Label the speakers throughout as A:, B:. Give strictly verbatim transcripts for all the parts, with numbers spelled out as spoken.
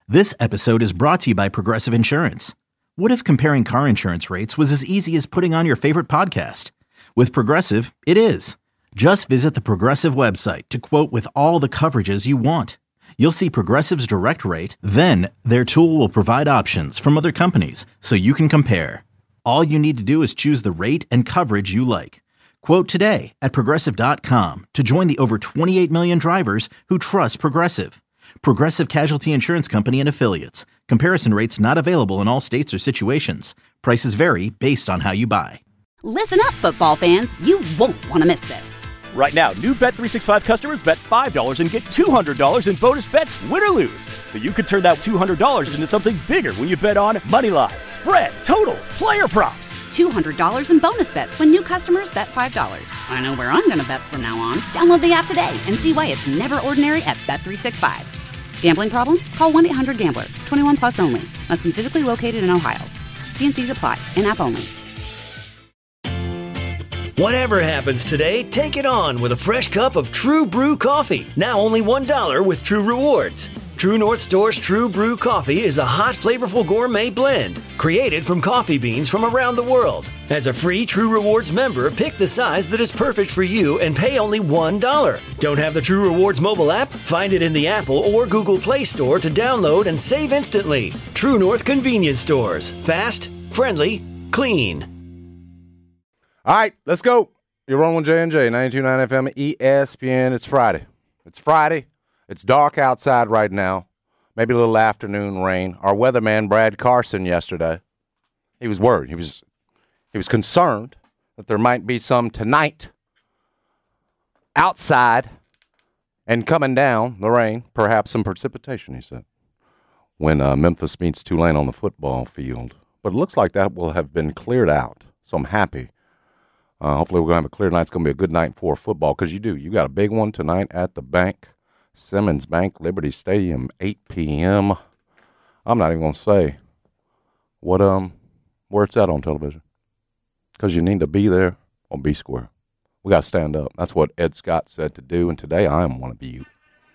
A: This episode is brought to you by Progressive Insurance. What if comparing car insurance rates was as easy as putting on your favorite podcast? With Progressive, it is. Just visit the Progressive website to quote with all the coverages you want. You'll see Progressive's direct rate, then their tool will provide options from other companies so you can compare. All you need to do is choose the rate and coverage you like. Quote today at progressive dot com to join the over twenty-eight million drivers who trust Progressive. Progressive Casualty Insurance Company and Affiliates. Comparison rates not available in all states or situations. Prices vary based on how you buy.
B: Listen up, football fans. You won't want to miss this.
C: Right now, new Bet three sixty-five customers bet five dollars and get two hundred dollars in bonus bets, win or lose. So you could turn that two hundred dollars into something bigger when you bet on money line, spread, totals, player props.
B: two hundred dollars in bonus bets when new customers bet five dollars. I know where I'm going to bet from now on. Download the app today and see why it's never ordinary at Bet three sixty-five. Gambling problem? Call one eight hundred gambler. twenty-one plus only. Must be physically located in Ohio. T and C's apply. In-app only.
D: Whatever happens today, take it on with a fresh cup of True Brew coffee. Now only one dollar with True Rewards. True North Store's True Brew coffee is a hot, flavorful gourmet blend created from coffee beans from around the world. As a free True Rewards member, pick the size that is perfect for you and pay only one dollar. Don't have the True Rewards mobile app? Find it in the Apple or Google Play Store to download and save instantly. True North Convenience Stores. Fast, friendly, clean.
E: All right, let's go. You're rolling with J and J, ninety-two point nine F M, E S P N. It's Friday. It's Friday. It's dark outside right now. Maybe a little afternoon rain. Our weatherman, Brad Carson, yesterday, he was worried. He was he was concerned that there might be some tonight outside and coming down, the rain, perhaps some precipitation, he said, when uh, Memphis meets Tulane on the football field. But it looks like that will have been cleared out, so I'm happy. Uh, hopefully we're going to have a clear night. It's going to be a good night for football because you do. You got a big one tonight at the bank. Simmons Bank, Liberty Stadium, eight p.m. I'm not even going to say what um where it's at on television because you need to be there on B Square. We got to stand up. That's what Ed Scott said to do, and today I am one of you.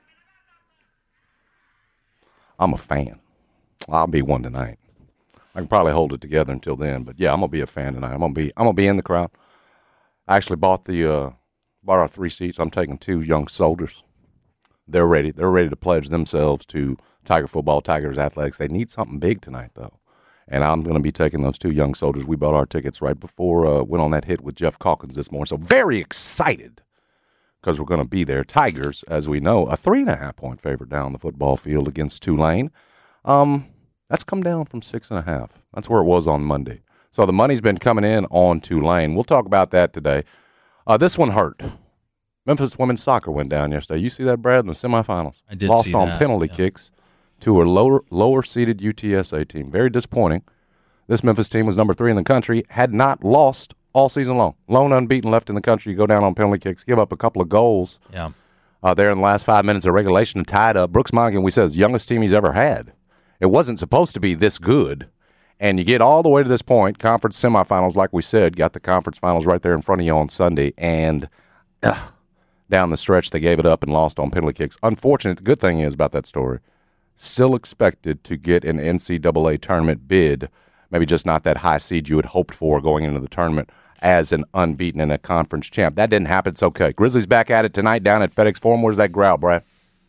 E: I'm a fan. I'll be one tonight. I can probably hold it together until then, but yeah, I'm gonna be a fan tonight. I'm gonna be I'm gonna be in the crowd. I actually bought the uh, bought our three seats. I'm taking two young soldiers. They're ready. They're ready to pledge themselves to Tiger football, Tigers athletics. They need something big tonight, though. And I'm going to be taking those two young soldiers. We bought our tickets right before uh, went on that hit with Jeff Calkins this morning. So very excited because we're going to be there. Tigers, as we know, a three and a half point favorite down the football field against Tulane. Um, that's come down from six and a half. That's where it was on Monday. So the money's been coming in on Tulane. We'll talk about that today. Uh, this one hurt. Memphis women's soccer went down yesterday. You see that, Brad, in the semifinals?
F: I did
E: Lost
F: see
E: on
F: that.
E: penalty
F: yeah.
E: kicks to a lower lower seeded U T S A team. Very disappointing. This Memphis team was number three in the country, had not lost all season long. Lone unbeaten left in the country. You go down on penalty kicks, give up a couple of goals.
F: Yeah.
E: Uh, there in the last five minutes of regulation and tied up. Brooks Monaghan, we said, is the youngest team he's ever had. It wasn't supposed to be this good. And you get all the way to this point, conference semifinals, like we said, got the conference finals right there in front of you on Sunday, and ugh, down the stretch they gave it up and lost on penalty kicks. Unfortunate. The good thing is about that story, still expected to get an N C double A tournament bid, maybe just not that high seed you had hoped for going into the tournament as an unbeaten and a conference champ. That didn't happen. It's okay. Grizzlies back at it tonight down at FedEx Forum. Where's that growl, Brad?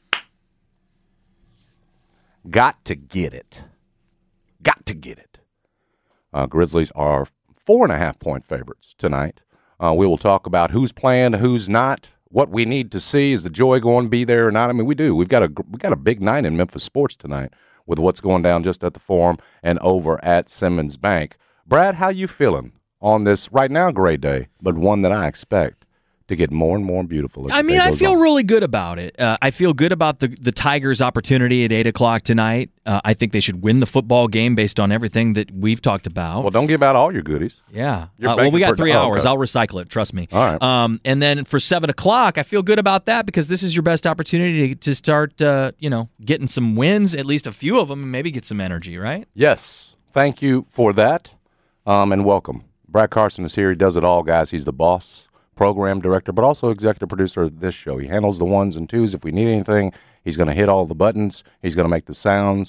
E: Got to get it. Got to get it. Uh, Grizzlies are four and a half point favorites tonight. Uh, we will talk about who's playing, who's not, what we need to see. Is the joy going to be there or not? I mean, we do. We've got a we got a big night in Memphis sports tonight with what's going down just at the Forum and over at Simmons Bank. Brad, how you feeling on this right now great day, but one that I expect to get more and more beautiful. As
F: I mean, I feel on. really good about it. Uh, I feel good about the the Tigers' opportunity at eight o'clock tonight. Uh, I think they should win the football game based on everything that we've talked about.
E: Well, don't give out all your goodies.
F: Yeah. Uh, well, we got three hours. I'll recycle it. Trust me.
E: All right.
F: Um, and then for seven o'clock, I feel good about that because this is your best opportunity to, to start, uh, you know, getting some wins, at least a few of them, and maybe get some energy, right?
E: Yes. Thank you for that, um, and welcome. Brad Carson is here. He does it all, guys. He's the boss, program director, but also executive producer of this show. He handles the ones and twos. If we need anything, he's going to hit all the buttons. He's going to make the sounds.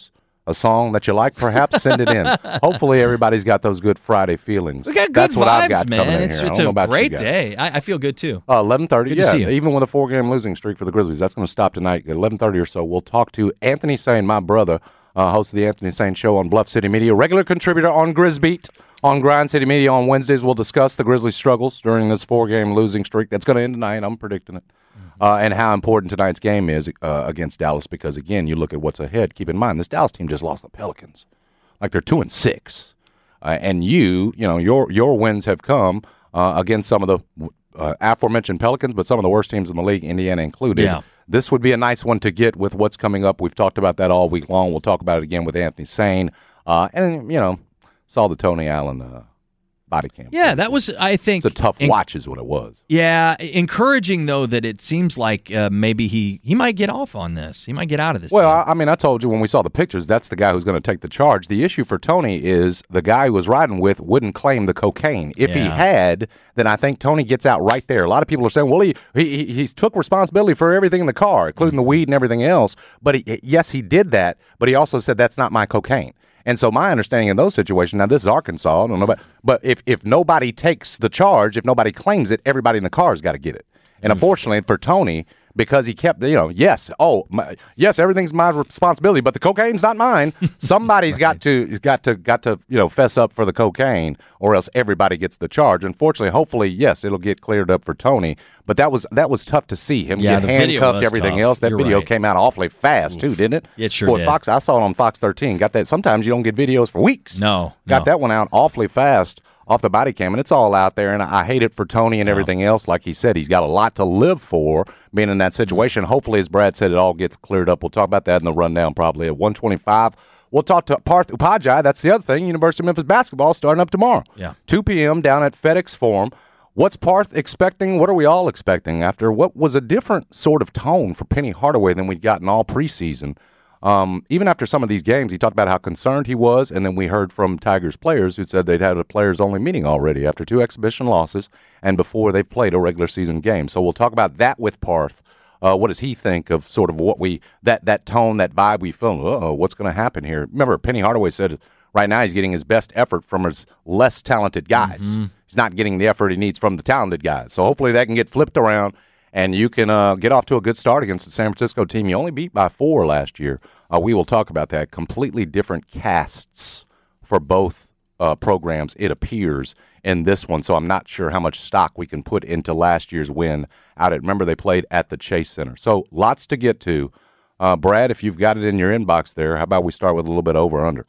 E: a song that you like, perhaps send it in. Hopefully everybody's got those good Friday feelings.
F: We got good
E: That's
F: vibes,
E: what I've got
F: man.
E: coming in
F: It's,
E: here.
F: it's
E: I don't know
F: a
E: about
F: great
E: you guys.
F: day. I, I feel good, too.
E: Uh, eleven thirty,
F: Good to
E: yeah.
F: see you.
E: Even with a four-game losing streak for the Grizzlies, that's going to stop tonight at eleven thirty or so. We'll talk to Anthony Sane, my brother, uh, host of the Anthony Sane Show on Bluff City Media, regular contributor on Grizbeat. On Grind City Media on Wednesdays, we'll discuss the Grizzlies' struggles during this four-game losing streak that's going to end tonight. I'm predicting it. Uh, and how important tonight's game is uh, against Dallas because, again, you look at what's ahead. Keep in mind, this Dallas team just lost the Pelicans. Like, they're two and six. Uh, and you, you know, your your wins have come uh, against some of the uh, aforementioned Pelicans, but some of the worst teams in the league, Indiana included.
F: Yeah.
E: This would be a nice one to get with what's coming up. We've talked about that all week long. We'll talk about it again with Anthony Sane. Uh, and, you know, saw the Tony Allen uh, body cam.
F: Yeah, that was, I think.
E: It's a tough
F: in-
E: watch is what it was.
F: Yeah, encouraging, though, that it seems like uh, maybe he, he might get off on this. He might get out of this.
E: Well,
F: game.
E: I, I mean, I told you when we saw the pictures, that's the guy who's going to take the charge. The issue for Tony is the guy who was riding with wouldn't claim the cocaine. If he
F: Yeah.
E: had, then I think Tony gets out right there. A lot of people are saying, well, he he, he took responsibility for everything in the car, including the weed and everything else. But he, yes, he did that, but he also said that's not my cocaine. And so my understanding in those situations, now this is Arkansas, I don't know about, but if, if nobody takes the charge, if nobody claims it, everybody in the car has got to get it. And unfortunately for Tony, because he kept, you know, yes, oh, my, yes, everything's my responsibility, but the cocaine's not mine. Somebody's got to got to got to you know fess up for the cocaine, or else everybody gets the charge. Unfortunately, hopefully, yes, it'll get cleared up for Tony. But that was that was tough to see him
F: Yeah,
E: get
F: the video
E: handcuffed,
F: was
E: everything
F: tough.
E: else. That
F: You're
E: video
F: right.
E: came out awfully fast too, didn't it?
F: It sure
E: Boy,
F: did.
E: Fox, I saw it on Fox thirteen. Got that. Sometimes you don't get videos for weeks.
F: No,
E: got
F: no.
E: that one out awfully fast off the body cam, and it's all out there, and I hate it for Tony and everything else. Like he said, he's got a lot to live for being in that situation. Hopefully, as Brad said, it all gets cleared up. We'll talk about that in the rundown probably at one twenty-five. We'll talk to Parth Upadhyay. That's the other thing. University of Memphis basketball starting up tomorrow.
F: Yeah.
E: two p.m. down at FedEx Forum. What's Parth expecting? What are we all expecting after what was a different sort of tone for Penny Hardaway than we'd gotten all preseason? Um, even after some of these games, he talked about how concerned he was, and then we heard from Tigers players who said they'd had a players-only meeting already after two exhibition losses and before they've played a regular season game. So we'll talk about that with Parth. Uh, what does he think of sort of what we that that tone, that vibe we feel? Uh-oh, what's going to happen here? Remember, Penny Hardaway said right now he's getting his best effort from his less talented guys. Mm-hmm. He's not getting the effort he needs from the talented guys. So hopefully that can get flipped around, and you can uh, get off to a good start against the San Francisco team you only beat by four last year. Uh, we will talk about that. Completely different casts for both uh, programs, it appears, in this one. So I'm not sure how much stock we can put into last year's win out at, remember, they played at the Chase Center. So lots to get to. Uh, Brad, if you've got it in your inbox there, how about we start with a little bit over-under?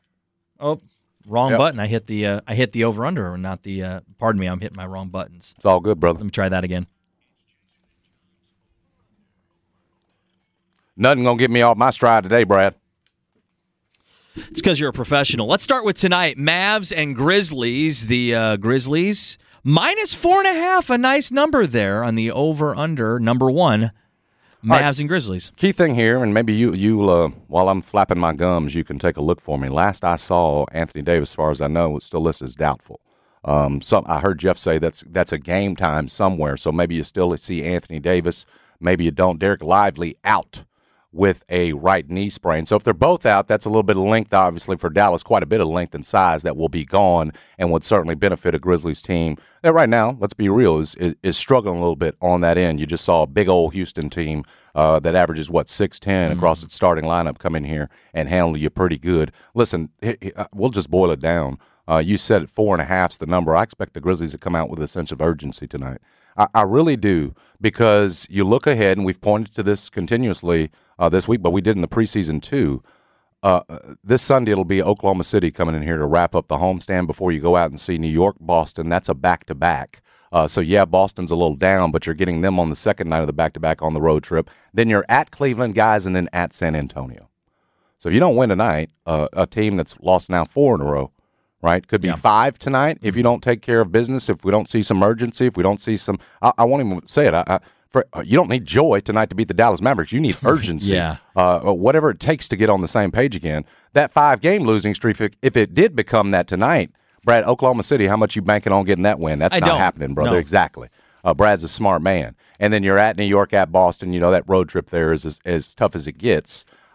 F: Oh, wrong
E: Yep.
F: button. I hit the uh, I hit the over under, not the. Uh, pardon me, I'm hitting my wrong buttons.
E: It's all good, brother.
F: Let me try that again.
E: Nothing going to get me off my stride today, Brad.
F: It's because you're a professional. Let's start with tonight. Mavs and Grizzlies. The uh, Grizzlies minus four and a half. A nice number there on the over under number one. Mavs
E: right.
F: and Grizzlies.
E: Key thing here, and maybe you, you uh, while I'm flapping my gums, you can take a look for me. Last I saw, Anthony Davis, as far as I know, is still listed as doubtful. Um, some I heard Jeff say that's that's a game time somewhere, so maybe you still see Anthony Davis. Maybe you don't. Derek Lively out with a right knee sprain. So if they're both out, that's a little bit of length, obviously, for Dallas, quite a bit of length and size that will be gone and would certainly benefit a Grizzlies team that right now, let's be real, is is, is struggling a little bit on that end. You just saw a big old Houston team uh, that averages, what, six ten mm-hmm. across its starting lineup come in here and handle you pretty good. Listen, we'll just boil it down. Uh, you said it, four and a half's the number. I expect the Grizzlies to come out with a sense of urgency tonight. I, I really do, because you look ahead, and we've pointed to this continuously uh, this week, but we did in the preseason too. Uh, this Sunday it'll be Oklahoma City coming in here to wrap up the homestand before you go out and see New York, Boston. That's a back-to-back. Uh, so, yeah, Boston's a little down, but you're getting them on the second night of the back-to-back on the road trip. Then you're at Cleveland, guys, and then at San Antonio. So if you don't win tonight, uh, a team that's lost now four in a row, right? Could be yeah. five tonight if you don't take care of business, if we don't see some urgency, if we don't see some – I won't even say it. I, I, for, you don't need joy tonight to beat the Dallas Mavericks. You need urgency.
F: yeah.
E: uh, whatever it takes to get on the same page again. That five-game losing streak, if, if it did become that tonight, Brad, Oklahoma City, how much you banking on getting that win? That's
F: I
E: not
F: don't.
E: happening, brother.
F: No.
E: Exactly. Uh, Brad's a smart man. And then you're at New York, at Boston. You know, that road trip there is as, as tough as it gets.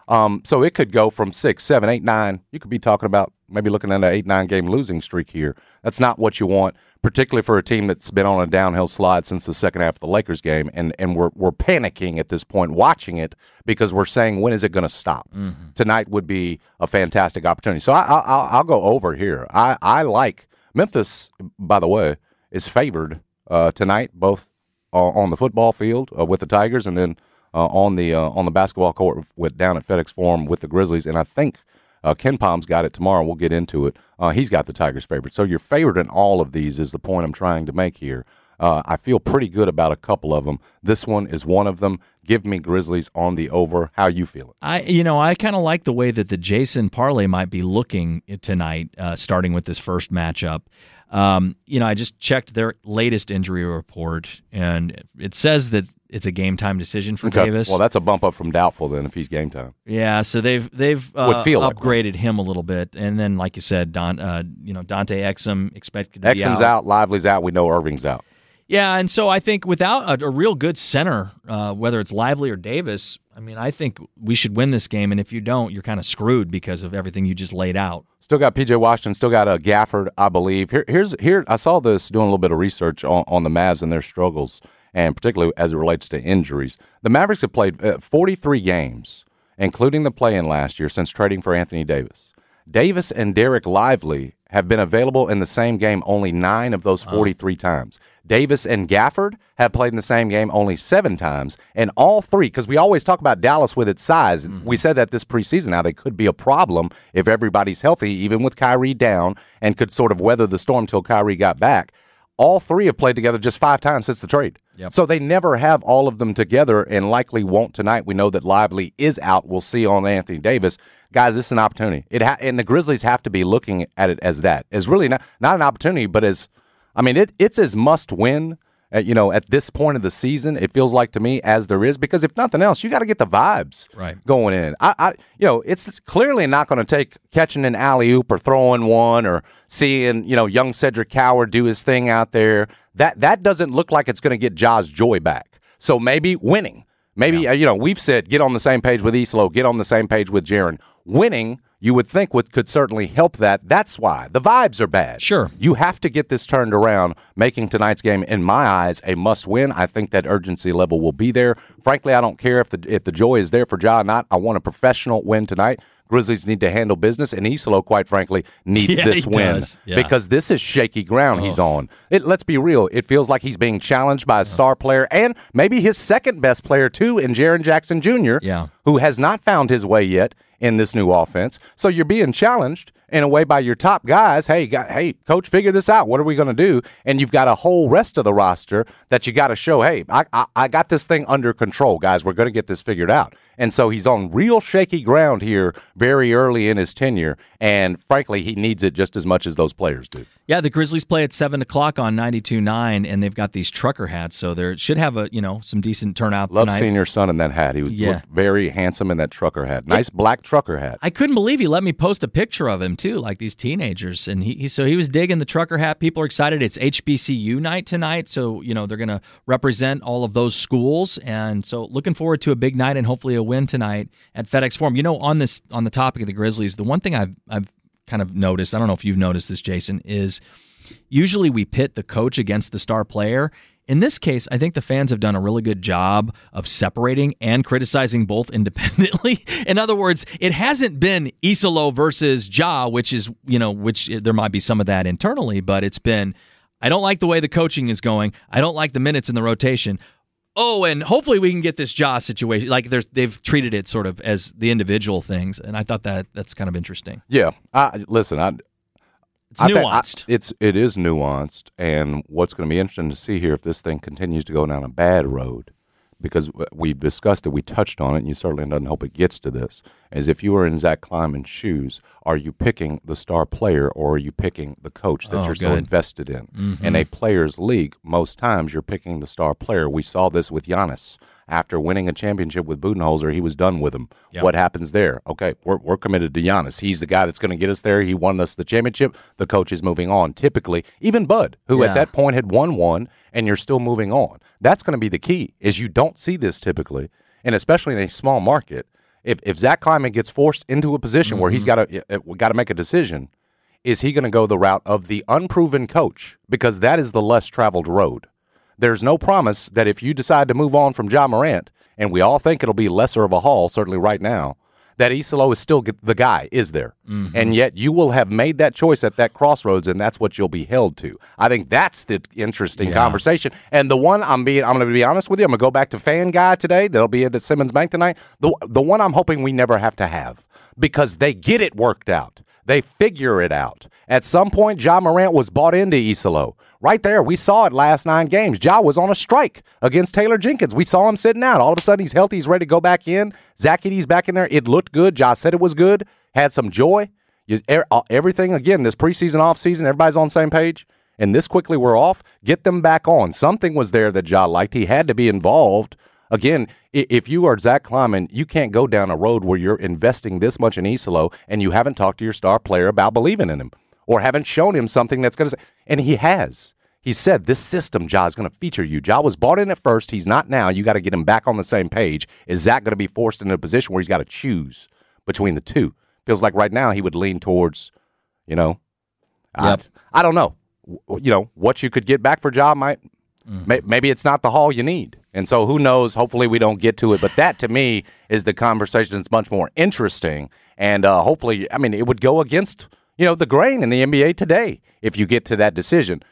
E: Um, so it could go from six, seven, eight, nine. You could be talking about maybe looking at an eight, nine game losing streak here. That's not what you want, particularly for a team that's been on a downhill slide since the second half of the Lakers game, and, and we're we're panicking at this point watching it because we're saying, when is it going to stop? Mm-hmm. Tonight would be a fantastic opportunity. So I, I, I'll, I'll go over here. I, I like Memphis, by the way, is favored uh, tonight, both uh, on the football field uh, with the Tigers and then uh, on the uh, on the basketball court with down at FedEx Forum with the Grizzlies. And I think uh, Ken Palm's got it tomorrow. We'll get into it. Uh, he's got the Tigers favored. So you're favored in all of these is the point I'm trying to make here. Uh, I feel pretty good about a couple of them. This one is one of them. Give me Grizzlies on the over. How you feeling?
F: I, you know, I kind of like the way that the Jason parlay might be looking tonight, uh, starting with this first matchup. Um, you know, I just checked their latest injury report, and it says that it's a game time decision for
E: okay.
F: Davis.
E: Well, that's a bump up from doubtful then if he's game time.
F: Yeah, so they've they've uh, upgraded
E: like
F: him a little bit, and then like you said, Don, uh, you know, Dante Exum expected to be out.
E: Exum's out, Lively's out. We know Irving's out.
F: Yeah, and so I think without a, a real good center, uh, whether it's Lively or Davis, I mean, I think we should win this game, and if you don't, you're kind of screwed because of everything you just laid out.
E: Still got P J Washington, still got uh, Gafford, I believe. Here, here's here. I saw this doing a little bit of research on, on the Mavs and their struggles, and particularly as it relates to injuries. The Mavericks have played uh, forty-three games, including the play-in last year, since trading for Anthony Davis. Davis and Derek Lively have been available in the same game only nine of those forty-three oh. times. Davis and Gafford have played in the same game only seven times, and all three, because we always talk about Dallas with its size. Mm-hmm. We said that this preseason. Now, they could be a problem if everybody's healthy, even with Kyrie down, and could sort of weather the storm till Kyrie got back. All three have played together just five times since the trade. Yep. So they never have all of them together and likely won't tonight. We know that Lively is out. We'll see on Anthony Davis. Guys, this is an opportunity. It ha- And the Grizzlies have to be looking at it as that. As really not, not an opportunity, but as, I mean, it, it's as must-win, uh, you know, at this point of the season, it feels like to me, as there is. Because if nothing else, you got to get the vibes
F: right.
E: going in. I, I, you know, it's clearly not going to take catching an alley-oop or throwing one or seeing, you know, young Cedric Howard do his thing out there. That that doesn't look like it's going to get Ja's joy back. So maybe winning. Maybe, yeah. uh, you know, we've said get on the same page with Islo, get on the same page with Jaren. Winning, you would think, would could certainly help that. That's why. The vibes are bad.
F: Sure.
E: You have to get this turned around, making tonight's game, in my eyes, a must-win. I think that urgency level will be there. Frankly, I don't care if the if the joy is there for Ja or not. I want a professional win tonight. Grizzlies need to handle business, and Islo, quite frankly, needs
F: yeah,
E: this win
F: yeah.
E: because this is shaky ground
F: oh.
E: he's on. It, let's be real. It feels like he's being challenged by a star player and maybe his second-best player, too, in Jaren Jackson Junior,
F: yeah.
E: who has not found his way yet in this new offense. So you're being challenged in a way by your top guys. Hey, got, hey, coach, figure this out. What are we going to do? And you've got a whole rest of the roster that you got to show, hey, I, I, I got this thing under control, guys. We're going to get this figured out. And so he's on real shaky ground here very early in his tenure, and frankly, he needs it just as much as those players do.
F: Yeah, the Grizzlies play at seven o'clock on ninety-two point nine, and they've got these trucker hats, so they should have a you know some decent turnout
E: Love
F: tonight.
E: seeing your son in that hat. He
F: yeah.
E: looked very handsome in that trucker hat. Nice it, black trucker hat.
F: I couldn't believe he let me post a picture of him, too, like these teenagers. And he, he so he was digging the trucker hat. People are excited. It's H B C U night tonight, so you know they're going to represent all of those schools. And so looking forward to a big night and hopefully a win tonight at FedEx Forum. You know, on this on the topic of the Grizzlies, the one thing I've I've kind of noticed, I don't know if you've noticed this, Jason, is usually we pit the coach against the star player. In this case, I think the fans have done a really good job of separating and criticizing both independently. In other words, it hasn't been Islo versus Ja, which is, you know, which there might be some of that internally, but it's been, I don't like the way the coaching is going. I don't like the minutes in the rotation. Oh, and hopefully we can get this Ja situation. Like there's, they've treated it sort of as the individual things, and I thought that that's kind of interesting.
E: Yeah, I, listen, I,
F: it's nuanced.
E: I, it's it is nuanced, and what's going to be interesting to see here if this thing continues to go down a bad road, because we discussed it, we touched on it, and you certainly doesn't hope it gets to this. Is if you were in Zach Kleiman's shoes, are you picking the star player or are you picking the coach that
F: oh,
E: you're
F: good.
E: so invested in?
F: Mm-hmm.
E: In a player's league, most times you're picking the star player. We saw this with Giannis. After winning a championship with Budenholzer, he was done with him. Yep. What happens there? Okay, we're we're committed to Giannis. He's the guy that's going to get us there. He won us the championship. The coach is moving on. Typically, even Bud, who
F: yeah.
E: at that point had won one, and you're still moving on. That's going to be the key, is you don't see this typically, and especially in a small market. if if Zach Kleiman gets forced into a position mm-hmm. where he's got to got to make a decision, is he going to go the route of the unproven coach? Because that is the less traveled road. There's no promise that if you decide to move on from Ja Morant, and we all think it'll be lesser of a haul, certainly right now, that Isolo is still the guy, is there? Mm-hmm. And yet you will have made that choice at that crossroads, and that's what you'll be held to. I think that's the interesting yeah. conversation. And the one I'm being, I'm going to be honest with you, I'm going to go back to Fan Guy today. That'll be at the Simmons Bank tonight. The the one I'm hoping we never have to have, because they get it worked out. They figure it out. At some point, Ja Morant was bought into Isolo. Right there, we saw it last nine games. Ja was on a strike against Taylor Jenkins. We saw him sitting out. All of a sudden, he's healthy. He's ready to go back in. Zach Edey's back in there. It looked good. Ja said it was good. Had some joy. You, everything, again, this preseason, offseason, everybody's on the same page. And this quickly we're off. Get them back on. Something was there that Ja liked. He had to be involved. Again, if you are Zach Kleiman, you can't go down a road where you're investing this much in Isolo and you haven't talked to your star player about believing in him or haven't shown him something that's going to say. And he has. He said, this system, Ja, is going to feature you. Ja was bought in at first. He's not now. You got to get him back on the same page. Is Zach going to be forced into a position where he's got to choose between the two? Feels like right now he would lean towards, you know, yep. I, I don't know. You know, what you could get back for Ja might, mm-hmm. may, maybe it's not the haul you need. And so who knows? Hopefully we don't get to it. But that, to me, is the conversation that's much more interesting. And uh, hopefully, I mean, it would go against, you know, the grain in the N B A today if you get to that decision.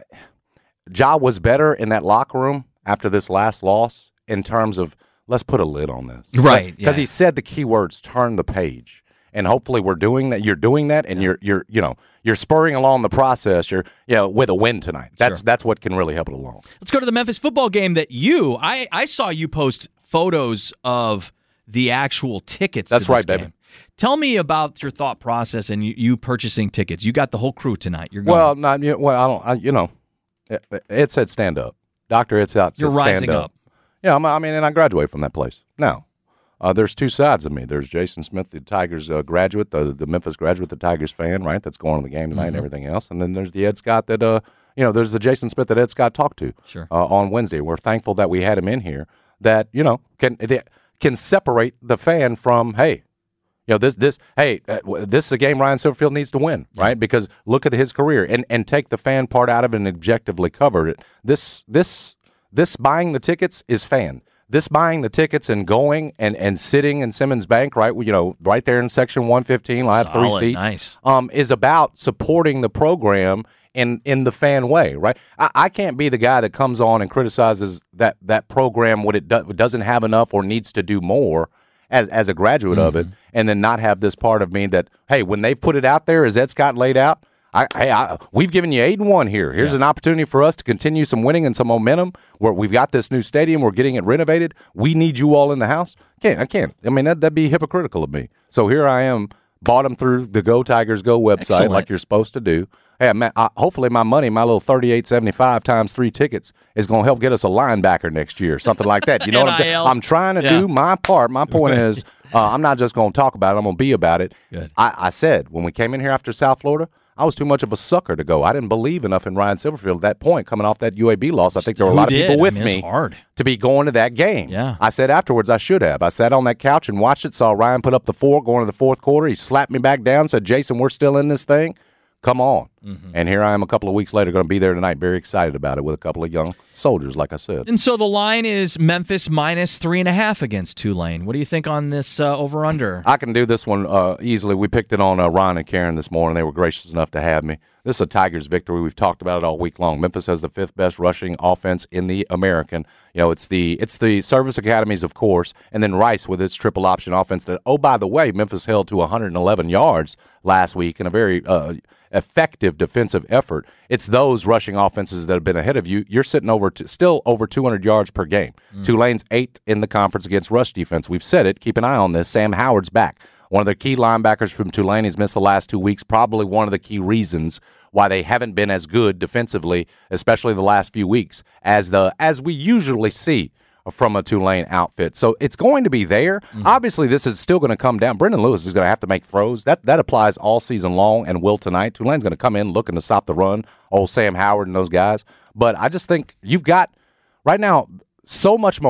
E: Ja was better in that locker room after this last loss in terms of, let's put a lid on this.
F: Right.
E: Because
F: yeah.
E: he said the key words, turn the page. And hopefully we're doing that. You're doing that, and yeah. you're you're you know you're spurring along the process. You're you know with a win tonight. That's sure. that's what can really help it along.
F: Let's go to the Memphis football game that you I I saw you post photos of the actual tickets.
E: That's
F: to this
E: right,
F: game.
E: baby.
F: Tell me about your thought process and you, you purchasing tickets. You got the whole crew tonight. You're going.
E: Well, not you know, well. I don't. I, you know, it, it said stand up. Doctor, it's out.
F: You're
E: stand
F: rising
E: up.
F: up.
E: Yeah, I'm, I mean, and I graduated from that place. Now. Uh, there's two sides of me. There's Jason Smith, the Tigers uh, graduate, the, the Memphis graduate, the Tigers fan, right? That's going to the game tonight mm-hmm. and everything else. And then there's the Ed Scott that, uh, you know, there's the Jason Smith that Ed Scott talked to
F: sure.
E: uh, on Wednesday. We're thankful that we had him in here that, you know, can can separate the fan from, hey, you know, this, this, hey, uh, this is a game Ryan Silverfield needs to win, right? Mm-hmm. Because look at his career and, and take the fan part out of it and objectively cover it. This, this, this buying the tickets is fan. This buying the tickets and going and, and sitting in Simmons Bank, right, you know, right there in section one fifteen, I have three seats,
F: nice.
E: um, is about supporting the program in, in the fan way, right? I, I can't be the guy that comes on and criticizes that, that program what it do, doesn't have enough or needs to do more as as a graduate mm-hmm. of it, and then not have this part of me that, hey, when they put it out there, as Ed Scott laid out, I, hey, I, we've given you eight and one here. Here's yeah. an opportunity for us to continue some winning and some momentum. Where we've got this new stadium, we're getting it renovated. We need you all in the house. Can't I can't. I mean that that'd be hypocritical of me. So here I am, bought them through the Go Tigers Go website, Excellent. Like you're supposed to do. Hey, man, I, hopefully my money, my little thirty-eight seventy-five times three tickets, is going to help get us a linebacker next year, something like that. You know what I'm saying? I'm trying to yeah. do my part. My point is, uh, I'm not just going to talk about it. I'm going to be about it.
F: Good.
E: I, I said when we came in here after South Florida, I was too much of a sucker to go. I didn't believe enough in Ryan Silverfield at that point, coming off that U A B loss. I think there were a
F: Who
E: lot
F: did?
E: of people with
F: I mean,
E: me
F: hard.
E: to be going to that game.
F: Yeah.
E: I said afterwards I should have. I sat on that couch and watched it, saw Ryan put up the four going to the fourth quarter. He slapped me back down, said, Jason, we're still in this thing. Come on. Mm-hmm. And here I am a couple of weeks later going to be there tonight, very excited about it with a couple of young soldiers, like I said.
F: And so the line is Memphis minus three and a half against Tulane. What do you think on this uh, over-under?
E: I can do this one uh, easily. We picked it on uh, Ron and Karen this morning. They were gracious enough to have me. This is a Tigers victory. We've talked about it all week long. Memphis has the fifth best rushing offense in the American. You know, it's the it's the service academies, of course, and then Rice with its triple option offense. That, oh, by the way, Memphis held to one hundred eleven yards last week in a very uh, effective defensive effort. It's those rushing offenses that have been ahead of you. You're sitting over to, still over two hundred yards per game. Mm. Tulane's eighth in the conference against rush defense. We've said it. Keep an eye on this. Sam Howard's back. One of the key linebackers from Tulane. He's missed the last two weeks. Probably one of the key reasons why they haven't been as good defensively, especially the last few weeks, as the as we usually see from a Tulane outfit. So it's going to be there. Mm-hmm. Obviously, this is still going to come down. Brendan Lewis is going to have to make throws. That that applies all season long and will tonight. Tulane's going to come in looking to stop the run, old Sam Howard and those guys. But I just think you've got, right now, so much momentum.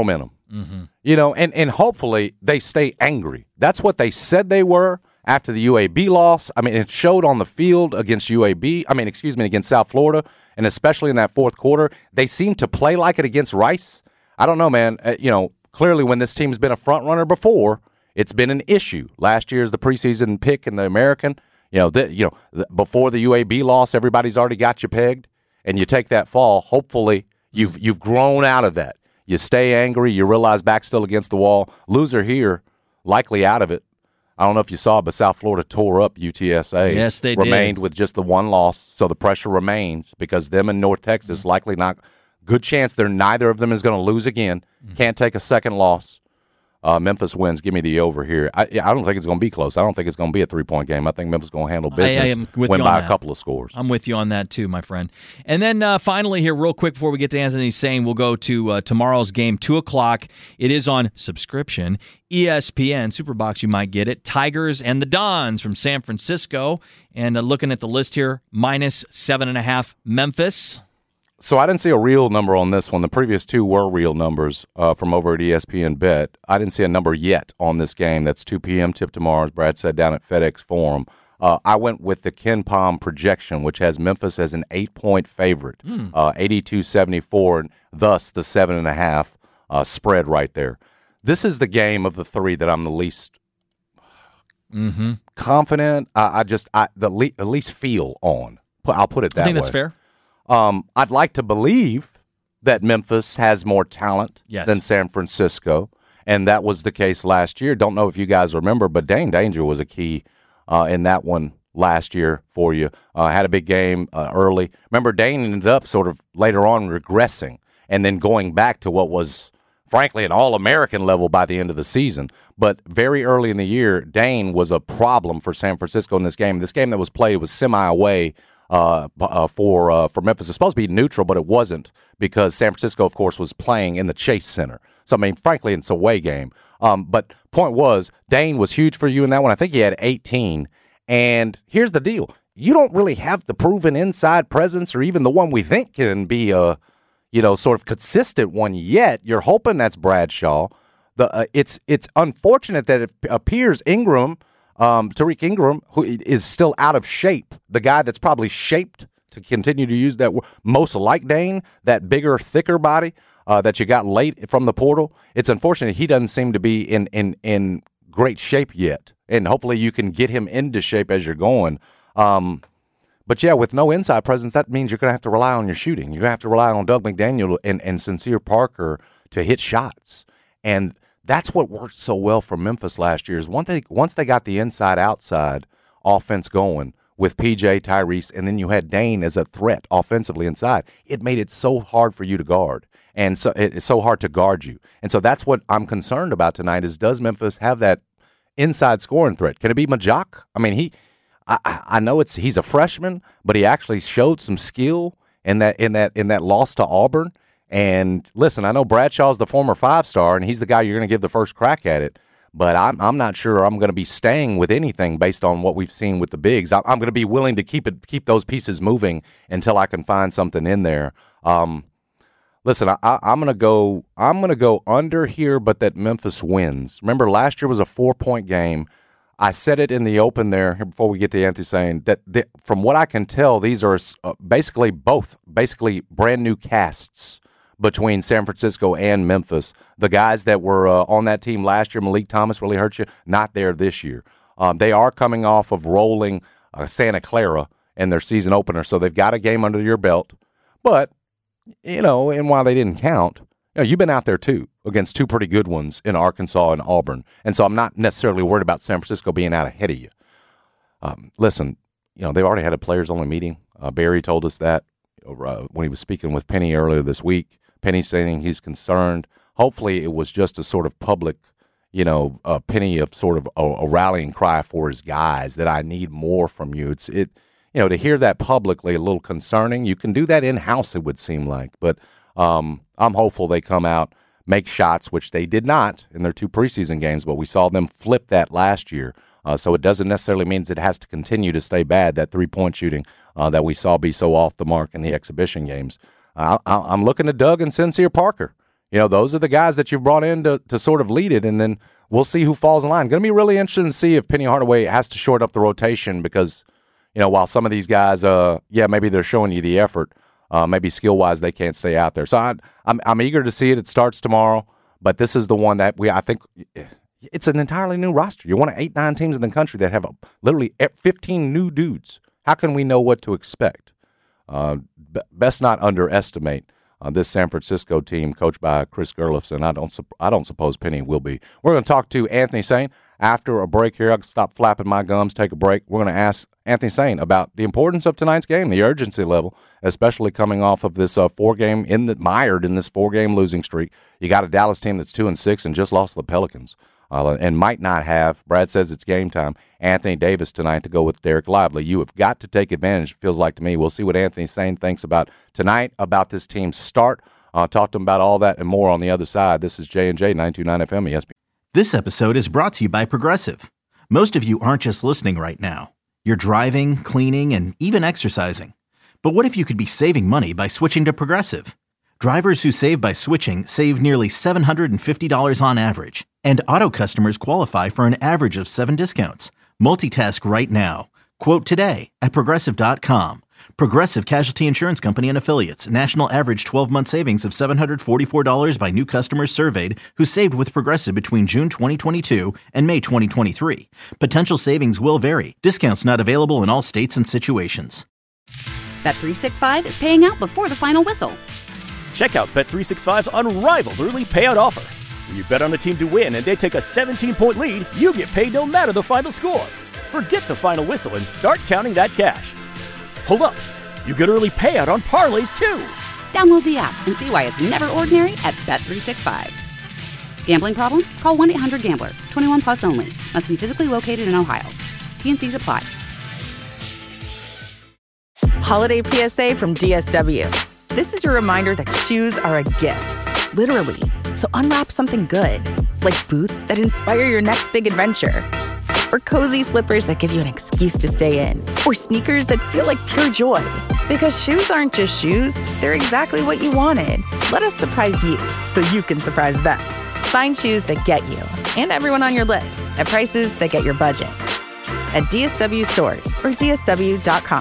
E: Mm-hmm. You know, and, and hopefully they stay angry. That's what they said they were after the U A B loss. I mean, it showed on the field against U A B. I mean, excuse me, against South Florida, and especially in that fourth quarter. They seemed to play like it against Rice. I don't know, man. Uh, you know, clearly when this team's been a front runner before, it's been an issue. Last year's the preseason pick in the American. You know, the, you know, the, before the U A B loss, everybody's already got you pegged, and you take that fall. Hopefully, you've you've grown out of that. You stay angry. You realize back still against the wall. Loser here, likely out of it. I don't know if you saw, but South Florida tore up U T S A.
F: Yes, they
E: remained
F: did.
E: with just the one loss, so the pressure remains because them and North Texas mm-hmm. likely not. Good chance they're neither of them is going to lose again. Mm-hmm. Can't take a second loss. Uh, Memphis wins. Give me the over here. I, I don't think it's going to be close. I don't think it's going to be a three-point game. I think Memphis is going to handle business,
F: I, I am with
E: win
F: you
E: by
F: on
E: a
F: that.
E: couple of scores.
F: I'm with you on that too, my friend. And then uh, finally here, real quick before we get to Anthony saying, we'll go to uh, tomorrow's game, two o'clock. It is on subscription. E S P N, Superbox, you might get it. Tigers and the Dons from San Francisco. And uh, looking at the list here, minus seven and a half Memphis.
E: So I didn't see a real number on this one. The previous two were real numbers uh, from over at E S P N Bet. I didn't see a number yet on this game. That's two p.m. tip tomorrow, as Brad said, down at FedEx Forum. Uh, I went with the Ken Pom projection, which has Memphis as an eight-point favorite, mm. uh, eighty-two seventy-four, and thus the seven and a half uh, spread right there. This is the game of the three that I'm the least
F: mm-hmm.
E: confident. I, I just I, the, le- the least feel on. I'll put it that way.
F: I think that's fair.
E: Um, I'd like to believe that Memphis has more talent
F: yes.
E: than San Francisco, and that was the case last year. Don't know if you guys remember, but Dane Danger was a key uh, in that one last year for you. Uh, had a big game uh, early. Remember, Dane ended up sort of later on regressing and then going back to what was, frankly, an All-American level by the end of the season. But very early in the year, Dane was a problem for San Francisco in this game. This game that was played was semi-away. Uh, uh, for uh, for Memphis. It's supposed to be neutral, but it wasn't because San Francisco, of course, was playing in the Chase Center. So, I mean, frankly, it's a away game. Um, but point was, Dane was huge for you in that one. I think he had eighteen. And here's the deal. You don't really have the proven inside presence or even the one we think can be a, you know, sort of consistent one yet. You're hoping that's Bradshaw. The uh, it's it's unfortunate that it appears Ingram Um, Tariq Ingram, who is still out of shape, the guy that's probably shaped to continue to use that word, most like Dane, that bigger, thicker body uh, that you got late from the portal. It's unfortunate he doesn't seem to be in, in, in great shape yet, and hopefully you can get him into shape as you're going. Um, but, yeah, with no inside presence, that means you're going to have to rely on your shooting. You're going to have to rely on Doug McDaniel and, and Sincere Parker to hit shots. And that's what worked so well for Memphis last year is once they, once they got the inside-outside offense going with P J, Tyrese, and then you had Dane as a threat offensively inside, it made it so hard for you to guard. And so it's so hard to guard you. And so that's what I'm concerned about tonight is does Memphis have that inside scoring threat? Can it be Majak? I mean, he I, I know it's he's a freshman, but he actually showed some skill in that in that in that loss to Auburn. And listen, I know Bradshaw's the former five-star, and he's the guy you're going to give the first crack at it. But I'm I'm not sure I'm going to be staying with anything based on what we've seen with the bigs. I'm, I'm going to be willing to keep it keep those pieces moving until I can find something in there. Um, listen, I, I, I'm going to go I'm going to go under here, but that Memphis wins. Remember, last year was a four-point game. I said it in the open there before we get to Anthony saying that the, from what I can tell, these are uh, basically both basically brand new casts between San Francisco and Memphis. The guys that were uh, on that team last year, Malik Thomas really hurt you, not there this year. Um, they are coming off of rolling uh, Santa Clara in their season opener, so they've got a game under your belt. But, you know, and while they didn't count, you know, you've been out there too against two pretty good ones in Arkansas and Auburn. And so I'm not necessarily worried about San Francisco being out ahead of you. Um, listen, you know, they've already had a players-only meeting. Uh, Barry told us that uh, when he was speaking with Penny earlier this week. Penny saying he's concerned. Hopefully it was just a sort of public, you know, uh, Penny of sort of a, a rallying cry for his guys that I need more from you. It's it, you know, to hear that publicly a little concerning. You can do that in-house, it would seem like. But um, I'm hopeful they come out, make shots, which they did not in their two preseason games, but we saw them flip that last year. Uh, so it doesn't necessarily mean it has to continue to stay bad, that three-point shooting uh, that we saw be so off the mark in the exhibition games. I, I'm looking at Doug and Sincere Parker. You know, those are the guys that you've brought in to, to sort of lead it, and then we'll see who falls in line. Going to be really interesting to see if Penny Hardaway has to short up the rotation because, you know, while some of these guys, uh, yeah, maybe they're showing you the effort, uh, maybe skill-wise they can't stay out there. So I, I'm I'm eager to see it. It starts tomorrow, but this is the one that we I think it's an entirely new roster. You're one of eight, nine teams in the country that have a, literally fifteen new dudes. How can we know what to expect? Uh, b- best not underestimate Uh, this San Francisco team, coached by Chris Gerlofson. I don't, sup- I don't suppose Penny will be. We're going to talk to Anthony Sain after a break here. I'll stop flapping my gums, take a break. We're going to ask Anthony Sain about the importance of tonight's game, the urgency level, especially coming off of this uh, four-game in the mired in this four-game losing streak. You got a Dallas team that's two and six and just lost to the Pelicans. Uh, and might not have, Brad says it's game time, Anthony Davis tonight to go with Derek Lively. You have got to take advantage, it feels like to me. We'll see what Anthony Sain thinks about tonight, about this team's start. Uh, talk to him about all that and more on the other side. This is J and J, nine two nine F M E S P N.
A: This episode is brought to you by Progressive. Most of you aren't just listening right now. You're driving, cleaning, and even exercising. But what if you could be saving money by switching to Progressive? Drivers who save by switching save nearly seven hundred fifty dollars on average. And auto customers qualify for an average of seven discounts. Multitask right now. Quote today at Progressive dot com. Progressive Casualty Insurance Company and Affiliates. National average twelve-month savings of seven hundred forty-four dollars by new customers surveyed who saved with Progressive between June twenty twenty-two and May twenty twenty-three. Potential savings will vary. Discounts not available in all states and situations.
B: Bet three sixty-five is paying out before the final whistle.
C: Check out Bet three sixty-five's unrivaled early payout offer. When you bet on a team to win and they take a seventeen-point lead, you get paid no matter the final score. Forget the final whistle and start counting that cash. Hold up. You get early payout on parlays, too.
B: Download the app and see why it's never ordinary at Bet three sixty-five. Gambling problem? Call one eight hundred gambler. twenty-one plus only. Must be physically located in Ohio. T N Cs apply.
G: Holiday P S A from D S W. This is your reminder that shoes are a gift, literally. So unwrap something good, like boots that inspire your next big adventure, or cozy slippers that give you an excuse to stay in, or sneakers that feel like pure joy. Because shoes aren't just shoes, they're exactly what you wanted. Let us surprise you so you can surprise them. Find shoes that get you and everyone on your list at prices that get your budget at D S W stores or D S W dot com.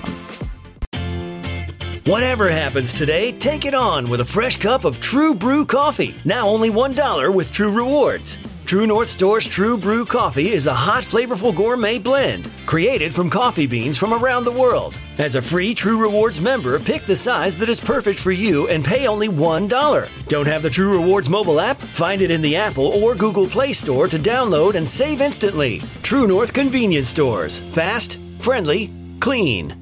D: Whatever happens today, take it on with a fresh cup of True Brew coffee. Now only one dollar with True Rewards. True North Store's True Brew Coffee is a hot, flavorful gourmet blend created from coffee beans from around the world. As a free True Rewards member, pick the size that is perfect for you and pay only one dollar. Don't have the True Rewards mobile app? Find it in the Apple or Google Play Store to download and save instantly. True North Convenience Stores. Fast, friendly, clean.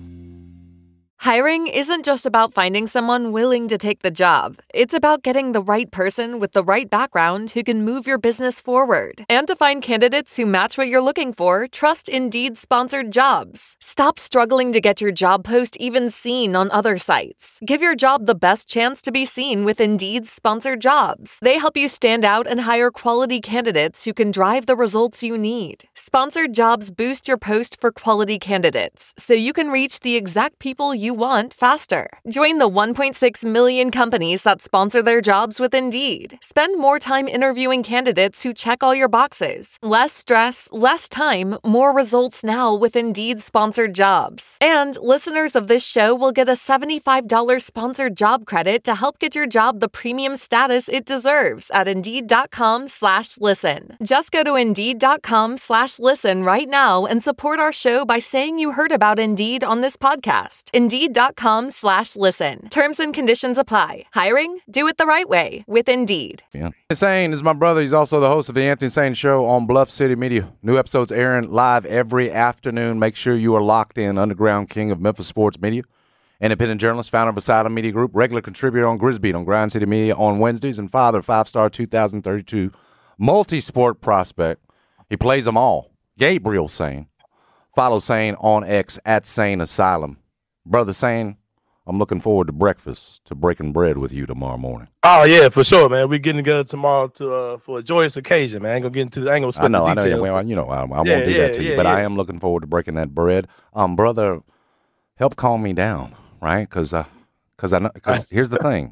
H: Hiring isn't just about finding someone willing to take the job. It's about getting the right person with the right background who can move your business forward. And to find candidates who match what you're looking for, trust Indeed sponsored jobs. Stop struggling to get your job post even seen on other sites. Give your job the best chance to be seen with Indeed sponsored jobs. They help you stand out and hire quality candidates who can drive the results you need. Sponsored jobs boost your post for quality candidates, so you can reach the exact people you want faster. Join the one point six million companies that sponsor their jobs with Indeed. Spend more time interviewing candidates who check all your boxes. Less stress, less time, more results now with Indeed sponsored jobs. And listeners of this show will get a seventy-five dollars sponsored job credit to help get your job the premium status it deserves at Indeed.com slash listen. Just go to Indeed.com slash listen right now and support our show by saying you heard about Indeed on this podcast. Indeed.com slash listen. Terms and conditions apply. Hiring? Do it the right way with Indeed.
E: Yeah. Sain is my brother. He's also the host of the Anthony Sain Show on Bluff City Media. New episodes airing live every afternoon. Make sure you are locked in. Underground king of Memphis sports media. Independent journalist, founder of Asylum Media Group, regular contributor on Grisbeat on Grind City Media on Wednesdays, and father, five-star two thousand thirty-two multi-sport prospect. He plays them all. Gabriel Sain. Follow Sain on X at Sain Asylum. Brother Sain, I'm looking forward to breakfast, to breaking bread with you tomorrow morning.
I: Oh yeah, for sure, man. We're getting together tomorrow to uh, for a joyous occasion, man. I ain't gonna get into. I ain't gonna spend
E: I know,
I: the
E: I know.
I: details.
E: Yeah, well, you know, I, I won't
I: Yeah,
E: do
I: yeah,
E: that to you,
I: yeah,
E: but
I: yeah.
E: I am looking forward to breaking that bread. Um, brother, help calm me down, right? Because, uh, because I know. Because here's the thing,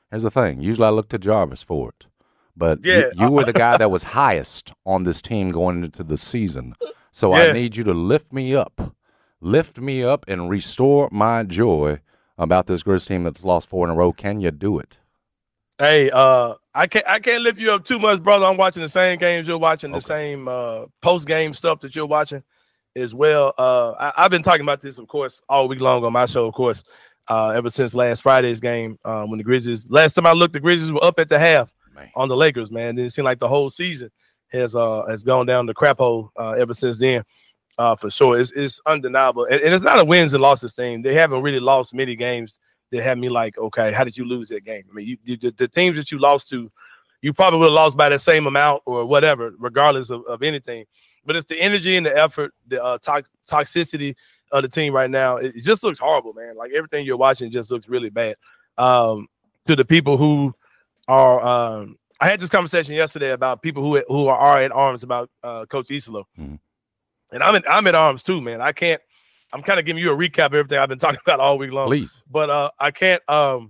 E: Here's the thing. Usually I look to Jarvis for it. But
I: yeah,
E: you, you were the guy that was highest on this team going into the season. So
I: yeah.
E: I need you to lift me up. Lift me up and restore my joy about this Grizz team that's lost four in a row. Can you do it?
I: Hey, uh, I can't I can't lift you up too much, brother. I'm watching the same games you're watching, the
E: Okay.
I: same uh, post-game stuff that you're watching as well. Uh, I, I've been talking about this, of course, all week long on my show, of course, uh, ever since last Friday's game uh, when the Grizzlies – last time I looked, the Grizzlies were up at the half man. on the Lakers, man. It seemed like the whole season has uh, has gone down the crap hole uh, ever since then, uh, for sure. It's, it's undeniable. And, and it's not a wins and losses thing. They haven't really lost many games that had me like, okay, how did you lose that game? I mean, you, you, the, the teams that you lost to, you probably would have lost by the same amount or whatever, regardless of, of anything. But it's the energy and the effort, the uh, tox- toxicity of the team right now. It, it just looks horrible, man. Like everything you're watching just looks really bad. Um, to the people who are, um, I had this conversation yesterday about people who who are, are at arms about uh, Coach Isolo,
E: mm-hmm.
I: and I'm in, I'm at arms too, man. I can't. I'm kind of giving you a recap of everything I've been talking about all week long.
E: Please.
I: But uh, I can't um,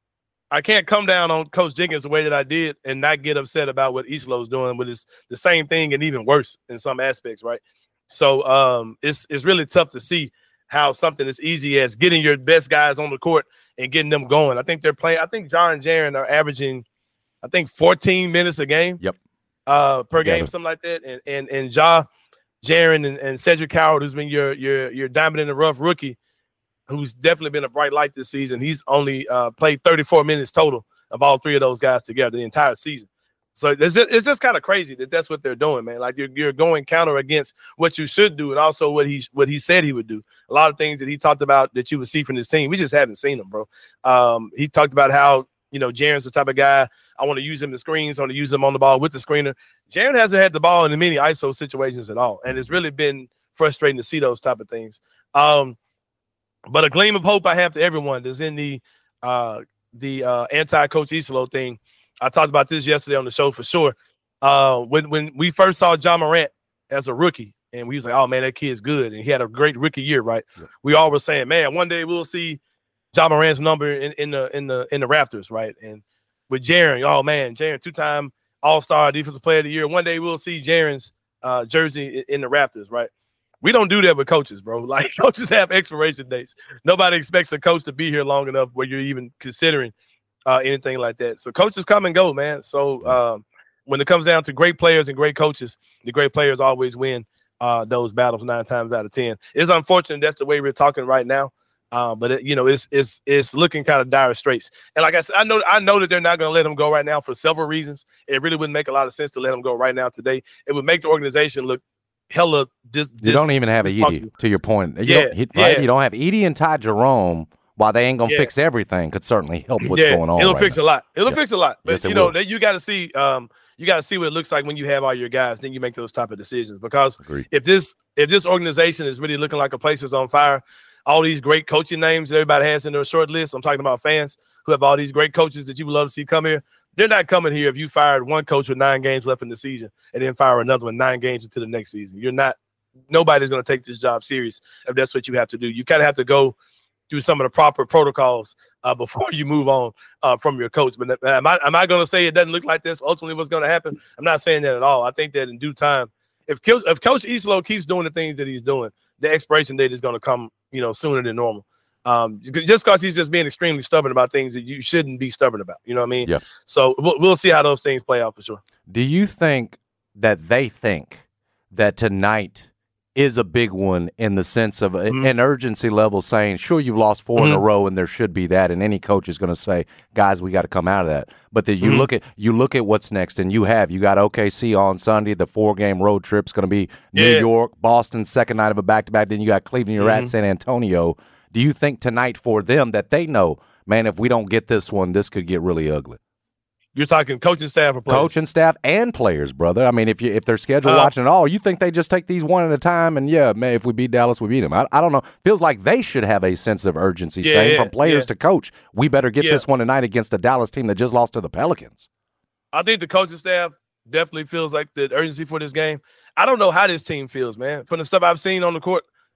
I: I can't come down on Coach Jenkins the way that I did and not get upset about what Isolo's doing, but it's the same thing and even worse in some aspects, right? So um, it's it's really tough to see how something as easy as getting your best guys on the court and getting them going. I think they're playing. I think John and Jaren are averaging, I think, fourteen minutes a game.
E: Yep.
I: Uh, per
E: Together.
I: game, something like that. And and and Ja. Jaren and, and Cedric Howard, who's been your your your diamond in the rough rookie, who's definitely been a bright light this season. He's only uh, played thirty-four minutes total of all three of those guys together the entire season. So it's just, it's just kind of crazy that that's what they're doing, man. Like you're you're going counter against what you should do, and also what he what he said he would do. A lot of things that he talked about that you would see from this team, we just haven't seen them, bro. Um, he talked about how, you know, Jaren's the type of guy, I want to use him in screens, I want to use him on the ball with the screener. Jaren hasn't had the ball in many I S O situations at all, and it's really been frustrating to see those type of things. Um, but a gleam of hope I have to everyone that's in the uh, the uh, anti-Coach Isolo thing. I talked about this yesterday on the show for sure. Uh, when when we first saw Ja Morant as a rookie, and we was like, oh, man, that kid's good, and he had a great rookie year, right? Yeah. We all were saying, man, one day we'll see Ja Morant's number in, in the in the in the Raptors, right? And with Jaren, oh man, Jaren, two-time All-Star Defensive Player of the Year. One day we'll see Jaren's uh, jersey in, in the Raptors, right? We don't do that with coaches, bro. Like coaches have expiration dates. Nobody expects a coach to be here long enough where you're even considering uh, anything like that. So coaches come and go, man. So um, when it comes down to great players and great coaches, the great players always win uh, those battles nine times out of ten. It's unfortunate that's the way we're talking right now. Uh, but it, you know, it's it's it's looking kind of dire straits. And like I said, I know I know that they're not going to let him go right now for several reasons. It really wouldn't make a lot of sense to let him go right now today. It would make the organization look hella. Dis, dis,
E: you don't even have Edey, to your point. You
I: yeah,
E: don't, he, right?
I: yeah.
E: You don't have Edey and Ty Jerome. While they ain't gonna
I: yeah.
E: fix everything, could certainly help what's
I: yeah,
E: going on.
I: It'll
E: right
I: fix
E: now.
I: a lot. It'll
E: yeah.
I: fix a lot. But
E: yes,
I: you know, that you got to see. Um, you got to see what it looks like when you have all your guys. Then you make those type of decisions. Because
E: Agreed.
I: if this if this organization is really looking like a place is on fire, all these great coaching names that everybody has in their short list. I'm talking about fans who have all these great coaches that you would love to see come here. They're not coming here if you fired one coach with nine games left in the season and then fire another one nine games into the next season. You're not. Nobody's going to take this job serious if that's what you have to do. You kind of have to go through some of the proper protocols uh, before you move on uh, from your coach. But am I, am I going to say it doesn't look like this? Ultimately, what's going to happen? I'm not saying that at all. I think that in due time, if Coach, if Coach Isolo keeps doing the things that he's doing, the expiration date is going to come, you know, sooner than normal. Um, just because he's just being extremely stubborn about things that you shouldn't be stubborn about. You know what I mean?
E: Yeah.
I: So we'll, we'll see how those things play out for sure.
E: Do you think that they think that tonight is a big one in the sense of
I: mm-hmm.
E: an urgency level, saying, sure, you've lost four
I: mm-hmm.
E: in a row and there should be that, and any coach is going to say, guys, we got to come out of that. But then you
I: mm-hmm.
E: look at you look at what's next, and you have you got O K C on Sunday. The four game road trip's going to be New
I: yeah.
E: York, Boston, second night of a back to back. Then you got Cleveland. You're
I: mm-hmm.
E: at San Antonio. Do you think tonight for them that they know, man, if we don't get this one, this could get really ugly?
I: You're talking coaching staff or players?
E: Coaching staff and players, brother. I mean, if you if they're schedule
I: uh,
E: watching at all, you think they just take these one at a time and, yeah, man, if we beat Dallas, we beat them. I, I don't know. Feels like they should have a sense of urgency,
I: yeah,
E: saying
I: yeah,
E: from players
I: yeah.
E: to coach, we better get
I: yeah.
E: this one tonight against the Dallas team that just lost to the Pelicans.
I: I think the coaching staff definitely feels like the urgency for this game. I don't know how this team feels, man. From the stuff I've seen on the court,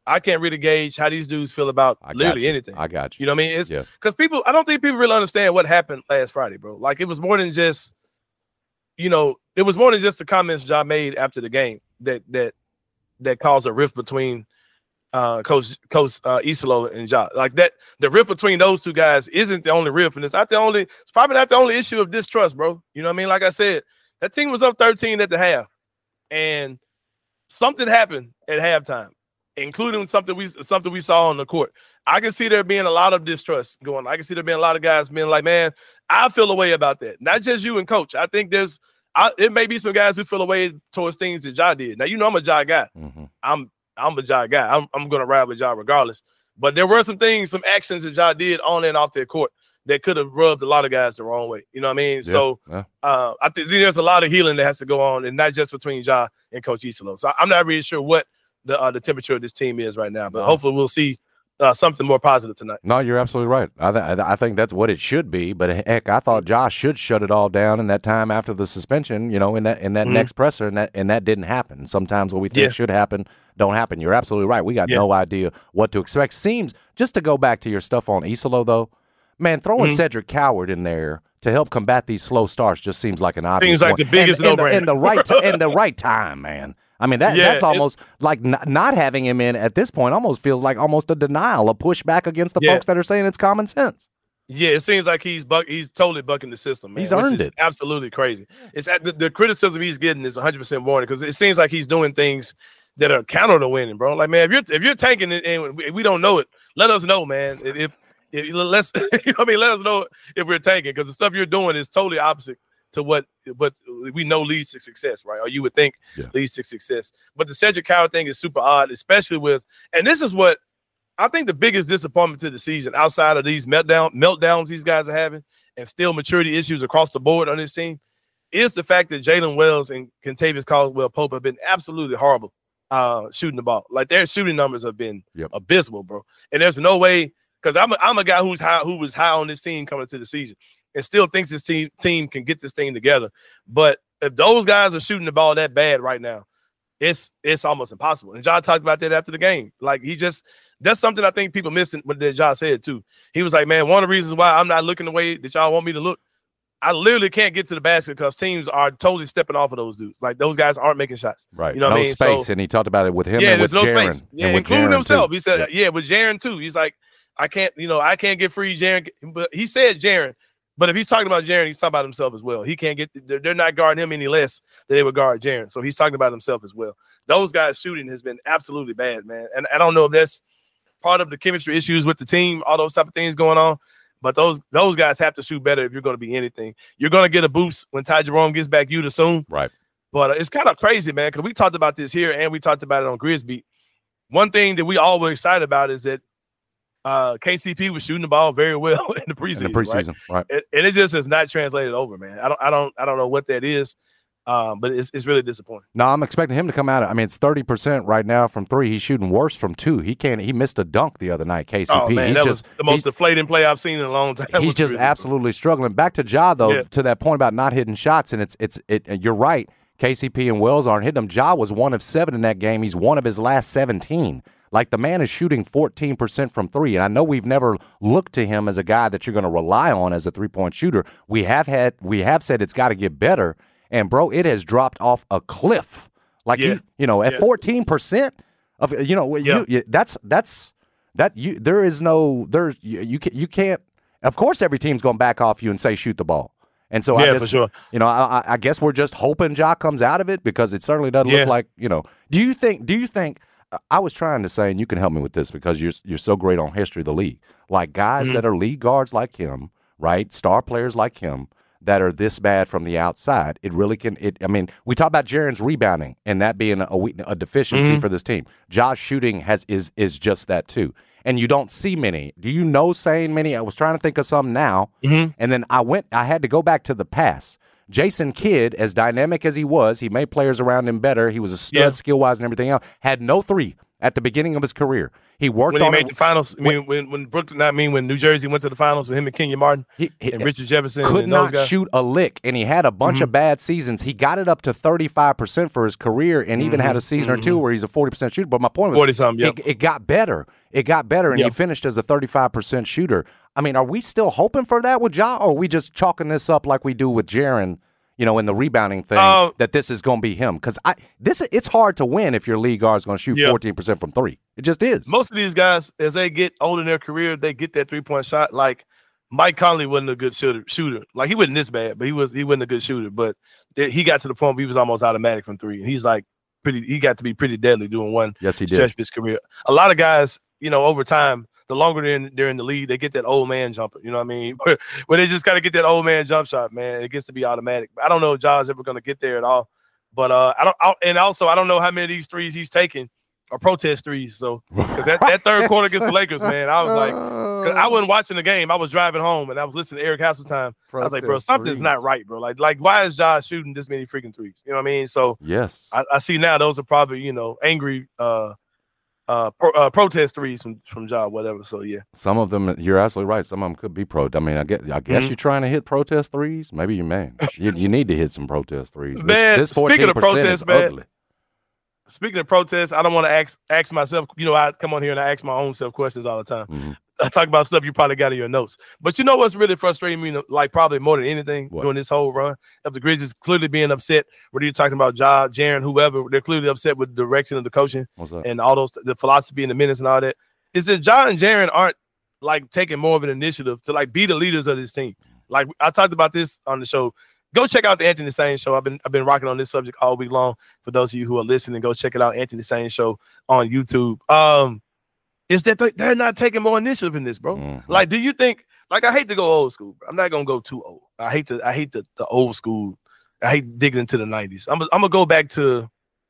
I: I can't really gauge how these dudes feel about
E: I
I: literally
E: you.
I: anything.
E: I got you.
I: You know what I mean? It's
E: yeah.
I: because people, I don't think people really understand what happened last Friday, bro. Like it was more than just, you know, it was more than just the comments Ja made after the game that that that caused a rift between uh, Coach Coach uh, Isolo and Ja. Like that, the rift between those two guys isn't the only rift, and it's not the only. It's probably not the only issue of distrust, bro. You know what I mean? Like I said, that team was up thirteen at the half, and something happened at halftime, including something we something we saw on the court. I can see there being a lot of distrust going. I can see there being a lot of guys being like, "Man, I feel a way about that." Not just you and Coach. I think there's, I, it may be some guys who feel a way towards things that Ja did. Now you know I'm a Ja guy.
E: Mm-hmm.
I: I'm I'm a Ja guy. I'm I'm gonna ride with Ja regardless. But there were some things, some actions that Ja did on and off their court that could have rubbed a lot of guys the wrong way. You know what I mean? Yeah, so yeah. Uh, I think there's a lot of healing that has to go on, and not just between Ja and Coach Isolo. So I'm not really sure what the uh, the temperature of this team is right now, but no. hopefully we'll see uh, something more positive tonight.
E: No, you're absolutely right. I, th- I think that's what it should be. But heck, I thought Josh should shut it all down in that time after the suspension. You know, in that in that mm-hmm. next presser, and that and that didn't happen. Sometimes what we think yeah. should happen don't happen. You're absolutely right. We got yeah. no idea what to expect. Seems just to go back to your stuff on Isolo though, man, throwing mm-hmm. Cedric Coward in there to help combat these slow starts just seems like an obvious.
I: Seems like
E: one.
I: the biggest
E: and,
I: no-brainer.
E: And the, the right t- and the right time, man. I mean, that
I: yeah,
E: that's almost like n- not having him in at this point almost feels like almost a denial, a pushback against the
I: yeah.
E: folks that are saying it's common sense.
I: Yeah, it seems like he's buck, he's totally bucking the system, man.
E: He's earned it.
I: Absolutely crazy. It's at the, the criticism he's getting is one hundred percent warranted because it seems like he's doing things that are counter to winning, bro. Like, man, if you're if you're tanking it and we don't know it, let us know, man. If, if let's, you know what I mean, let us know if we're tanking because the stuff you're doing is totally opposite to what what we know leads to success, right? Or you would think yeah. leads to success. But the Cedric Coward thing is super odd, especially with, and this is what I think the biggest disappointment to the season outside of these meltdown meltdowns these guys are having and still maturity issues across the board on this team is the fact that Jalen Wells and Kentavious Caldwell-Pope have been absolutely horrible uh, shooting the ball. Like their shooting numbers have been yep. abysmal, bro. And there's no way because I'm a, I'm a guy who's high, who was high on this team coming to the season. And still thinks this team team can get this thing together. But if those guys are shooting the ball that bad right now, it's it's almost impossible. And John talked about that after the game. Like he just that's something I think people missed what John said too. He was like, man, one of the reasons why I'm not looking the way that y'all want me to look, I literally can't get to the basket because teams are totally stepping off of those dudes. Like those guys aren't making shots.
E: Right.
I: You know
E: no
I: what I mean?
E: space.
I: So,
E: and he talked about it with him
I: yeah,
E: and with
I: there's no
E: Jaren.
I: space. Yeah,
E: and with
I: including
E: Jaren
I: himself.
E: Too.
I: He said,
E: yeah.
I: yeah, with Jaren too. He's like, I can't, you know, I can't get free Jaren. But he said Jaren. But if he's talking about Jaren, he's talking about himself as well. He can't get – they're not guarding him any less than they would guard Jaren. So he's talking about himself as well. Those guys' shooting has been absolutely bad, man. And I don't know if that's part of the chemistry issues with the team, all those type of things going on. But those those guys have to shoot better if you're going to be anything. You're going to get a boost when Ty Jerome gets back you to soon.
E: Right.
I: But uh, it's kind of crazy, man, because we talked about this here and we talked about it on Grizz One thing that we all were excited about is that Uh, K C P was shooting the ball very well in the preseason.
E: In the preseason, right?
I: right. It, and it just has not translated over, man. I don't, I don't, I don't know what that is, um, but it's it's really disappointing.
E: No, I'm expecting him to come out. I mean, it's thirty percent right now from three. He's shooting worse from two. He can't. He missed a dunk the other night. K C P.
I: Oh man,
E: he's
I: that
E: just
I: was the most deflating play I've seen in a long time.
E: He's just absolutely struggling. Back to Ja though,
I: yeah.
E: to that point about not hitting shots, and it's it's it. You're right. K C P and Wells aren't hitting them. Ja was one of seven in that game. He's one of his last seventeen. Like, the man is shooting fourteen percent from three, and I know we've never looked to him as a guy that you're going to rely on as a three-point shooter. We have had, we have said it's got to get better, and, bro, it has dropped off a cliff. Like,
I: yeah.
E: he, you know, at
I: yeah.
E: fourteen percent of, you know,
I: yeah.
E: you, you, that's, that's, that, you, there is no, there's, you, you, can, you can't, of course every team's going to back off you and say shoot the ball. And so,
I: yeah,
E: I guess,
I: for sure.
E: you know, I, I guess we're just hoping Ja comes out of it because it certainly doesn't
I: yeah.
E: look like, you know, do you think, do you think, I was trying to say, and you can help me with this because you're you're so great on history of the league, like guys mm-hmm. that are league guards like him, right, star players like him, that are this bad from the outside, it really can, it. I mean, we talk about Jaren's rebounding and that being a, a deficiency
I: mm-hmm.
E: for this team. Josh shooting has is is just that too. And you don't see many. Do you know saying many? I was trying to think of some now,
I: mm-hmm.
E: and then I went, I had to go back to the past. Jason Kidd, as dynamic as he was, he made players around him better. He was a stud
I: yeah.
E: skill-wise and everything else, had no three. at the beginning of his career. He worked
I: when he
E: on
I: made
E: it,
I: the finals. I mean, when when Brooklyn, I mean, when New Jersey went to the finals with him and Kenyon Martin
E: he, he,
I: and Richard Jefferson,
E: could
I: and
E: not
I: those guys.
E: shoot a lick, and he had a bunch
I: mm-hmm.
E: of bad seasons. He got it up to thirty-five percent for his career, and mm-hmm. even had a season
I: mm-hmm.
E: or two where he's a forty percent shooter. But my point was,
I: forty something. Yep.
E: it, it got better. It got better, and
I: yep.
E: he finished as a thirty-five percent shooter. I mean, are we still hoping for that with Ja, or are we just chalking this up like we do with Jaren? You know, in the rebounding thing, uh, that this is going to be him, because I this it's hard to win if your lead guard is going to shoot fourteen yeah. percent from three. It just is.
I: Most of these guys, as they get older in their career, they get that three point shot. Like Mike Conley wasn't a good shooter. Shooter, like he wasn't this bad, but he was he wasn't a good shooter. But he got to the point where he was almost automatic from three, and he's like pretty. He got to be pretty deadly doing one.
E: Yes, he did.
I: Stretch of his career. A lot of guys, you know, over time, the longer they're in, they're in the league, they get that old man jumper. You know what I mean? Where, where they just got to get that old man jump shot, man. It gets to be automatic. I don't know if Ja's ever going to get there at all. But uh, I don't. I, and also, I don't know how many of these threes he's taking are protest threes. So, because that, that third quarter against the Lakers, man, I was like, cause I wasn't watching the game. I was driving home and I was listening to Eric Hasseltime. I was like, bro, something's threes. Not right, bro. Like, like why is Ja shooting this many freaking threes? You know what I mean? So,
E: yes,
I: I, I see now those are probably, you know, angry uh, uh, pro, uh, protest threes from from Ja, whatever. So, yeah,
E: some of them, you're absolutely right. Some of them could be pro. I mean, I guess I guess mm-hmm. you're trying to hit protest threes. Maybe you man, you, you need to hit some protest threes. This,
I: man,
E: this
I: speaking of protest, man.
E: Ugly.
I: Speaking of protests, I don't want to ask ask myself. You know, I come on here and I ask my own self questions all the time.
E: Mm-hmm.
I: I talk about stuff you probably got in your notes. But you know what's really frustrating me, like probably more than anything,
E: what?
I: During this whole run of the Grizzlies clearly being upset. Whether you're talking about Ja, Jaren, whoever, they're clearly upset with the direction of the coaching and all those the philosophy and the minutes and all that. Is that Ja and Jaren aren't like taking more of an initiative to like be the leaders of this team. Like I talked about this on the show. Go check out the Anthony Sane Show. I've been I've been rocking on this subject all week long. For those of you who are listening, go check it out, Anthony Sane Show on YouTube. Um, is that they're not taking more initiative in this, bro? Mm-hmm. Like, do you think? Like, I hate to go old school. I'm not gonna go too old. I hate to. I hate the, the old school. I hate digging into the nineties. I'm I'm gonna go back to.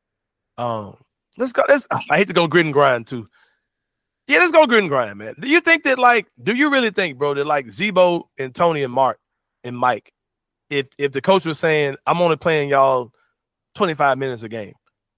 I: Um, let's go. Let's. I hate to go grit and grind too. Yeah, let's go grit and grind, man. Do you think that like? Do you really think, bro, that like Zebo and Tony and Mark and Mike? If if the coach was saying, I'm only playing y'all twenty-five minutes a game,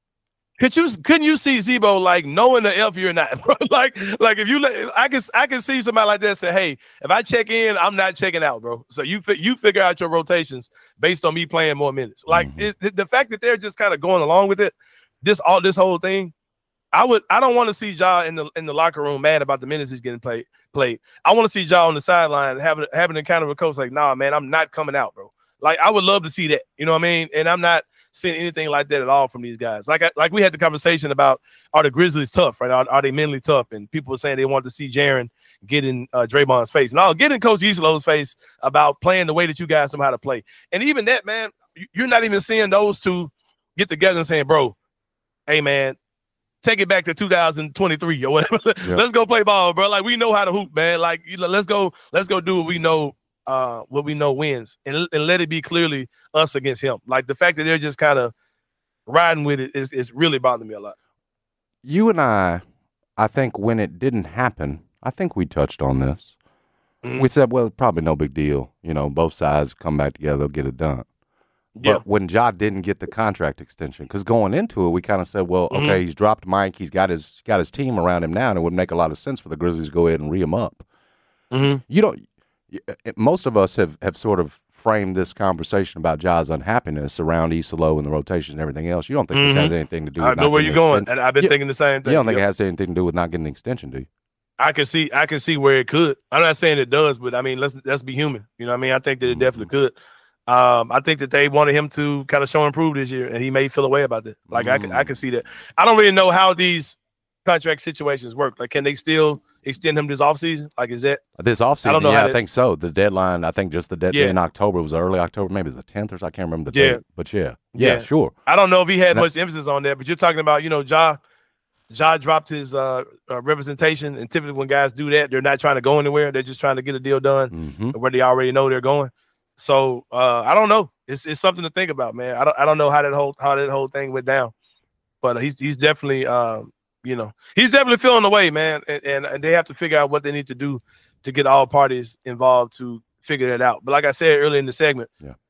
I: could you couldn't you see Zebo like knowing the F you're not, bro? like like if you let I can I can see somebody like that say, hey, if I check in, I'm not checking out, bro. So you you figure out your rotations based on me playing more minutes. Like mm-hmm. it, the fact that they're just kind of going along with it, this all this whole thing. I would I don't want to see Ja in the in the locker room mad about the minutes he's getting played played. I want to see Ja on the sideline having having an encounter with a coach like, nah, man, I'm not coming out, bro. Like, I would love to see that, you know what I mean? And I'm not seeing anything like that at all from these guys. Like, I, like we had the conversation about, are the Grizzlies tough, right? Are, are they mentally tough? And people were saying they want to see Jaren get in uh, Draymond's face. And I'll get in Coach Islow's face about playing the way that you guys know how to play. And even that, man, you're not even seeing those two get together and saying, bro, hey, man, take it back to two thousand twenty-three or whatever. Yep. Let's go play ball, bro. Like, we know how to hoop, man. Like, you know, let's go, let's go do what we know. Uh, what we know wins, and, and let it be clearly us against him. Like the fact that they're just kind of riding with it is, is really bothering me a lot.
E: You and I, I think when it didn't happen, I think we touched on this. Mm-hmm. We said, well, it's probably no big deal. You know, both sides come back together, they'll get it done. But yeah. when Ja didn't get the contract extension, because going into it, we kind of said, well, mm-hmm. okay, he's dropped Mike, he's got his got his team around him now, and it would make a lot of sense for the Grizzlies to go ahead and re him up.
I: Mm-hmm.
E: You don't. Most of us have, have sort of framed this conversation about Ja's unhappiness around Isolo and the rotation and everything else. You don't think mm-hmm. this has anything to do with
I: I know where you're going, and I've been
E: you,
I: thinking the same thing.
E: You don't think
I: yep.
E: it has anything to do with not getting an extension, do you?
I: I can see I can see where it could. I'm not saying it does, but I mean, let's let's be human. You know what I mean? I think that it mm-hmm. definitely could. Um, I think that they wanted him to kind of show and prove this year, and he may feel a way about that. Like, mm-hmm. I can I can see that. I don't really know how these contract situations work. Like, can they still extend him this offseason? Like, is that
E: this offseason?
I: I don't know
E: yeah,
I: how
E: I think so. The deadline, I think just the deadline
I: yeah.
E: in October was early October, maybe it's the tenth or so. I can't remember the
I: yeah.
E: date. But yeah. yeah, yeah, sure.
I: I don't know if he had
E: and
I: much
E: I,
I: emphasis on that, but you're talking about, you know, Ja, Ja dropped his uh, uh, representation, and typically when guys do that, they're not trying to go anywhere. They're just trying to get a deal done
E: mm-hmm.
I: where they already know they're going. So uh, I don't know. It's it's something to think about, man. I don't I don't know how that whole how that whole thing went down, but he's he's definitely um, you know he's definitely feeling the way, man. And, and and they have to figure out what they need to do to get all parties involved to figure that out. But like I said earlier in the segment,
E: yeah.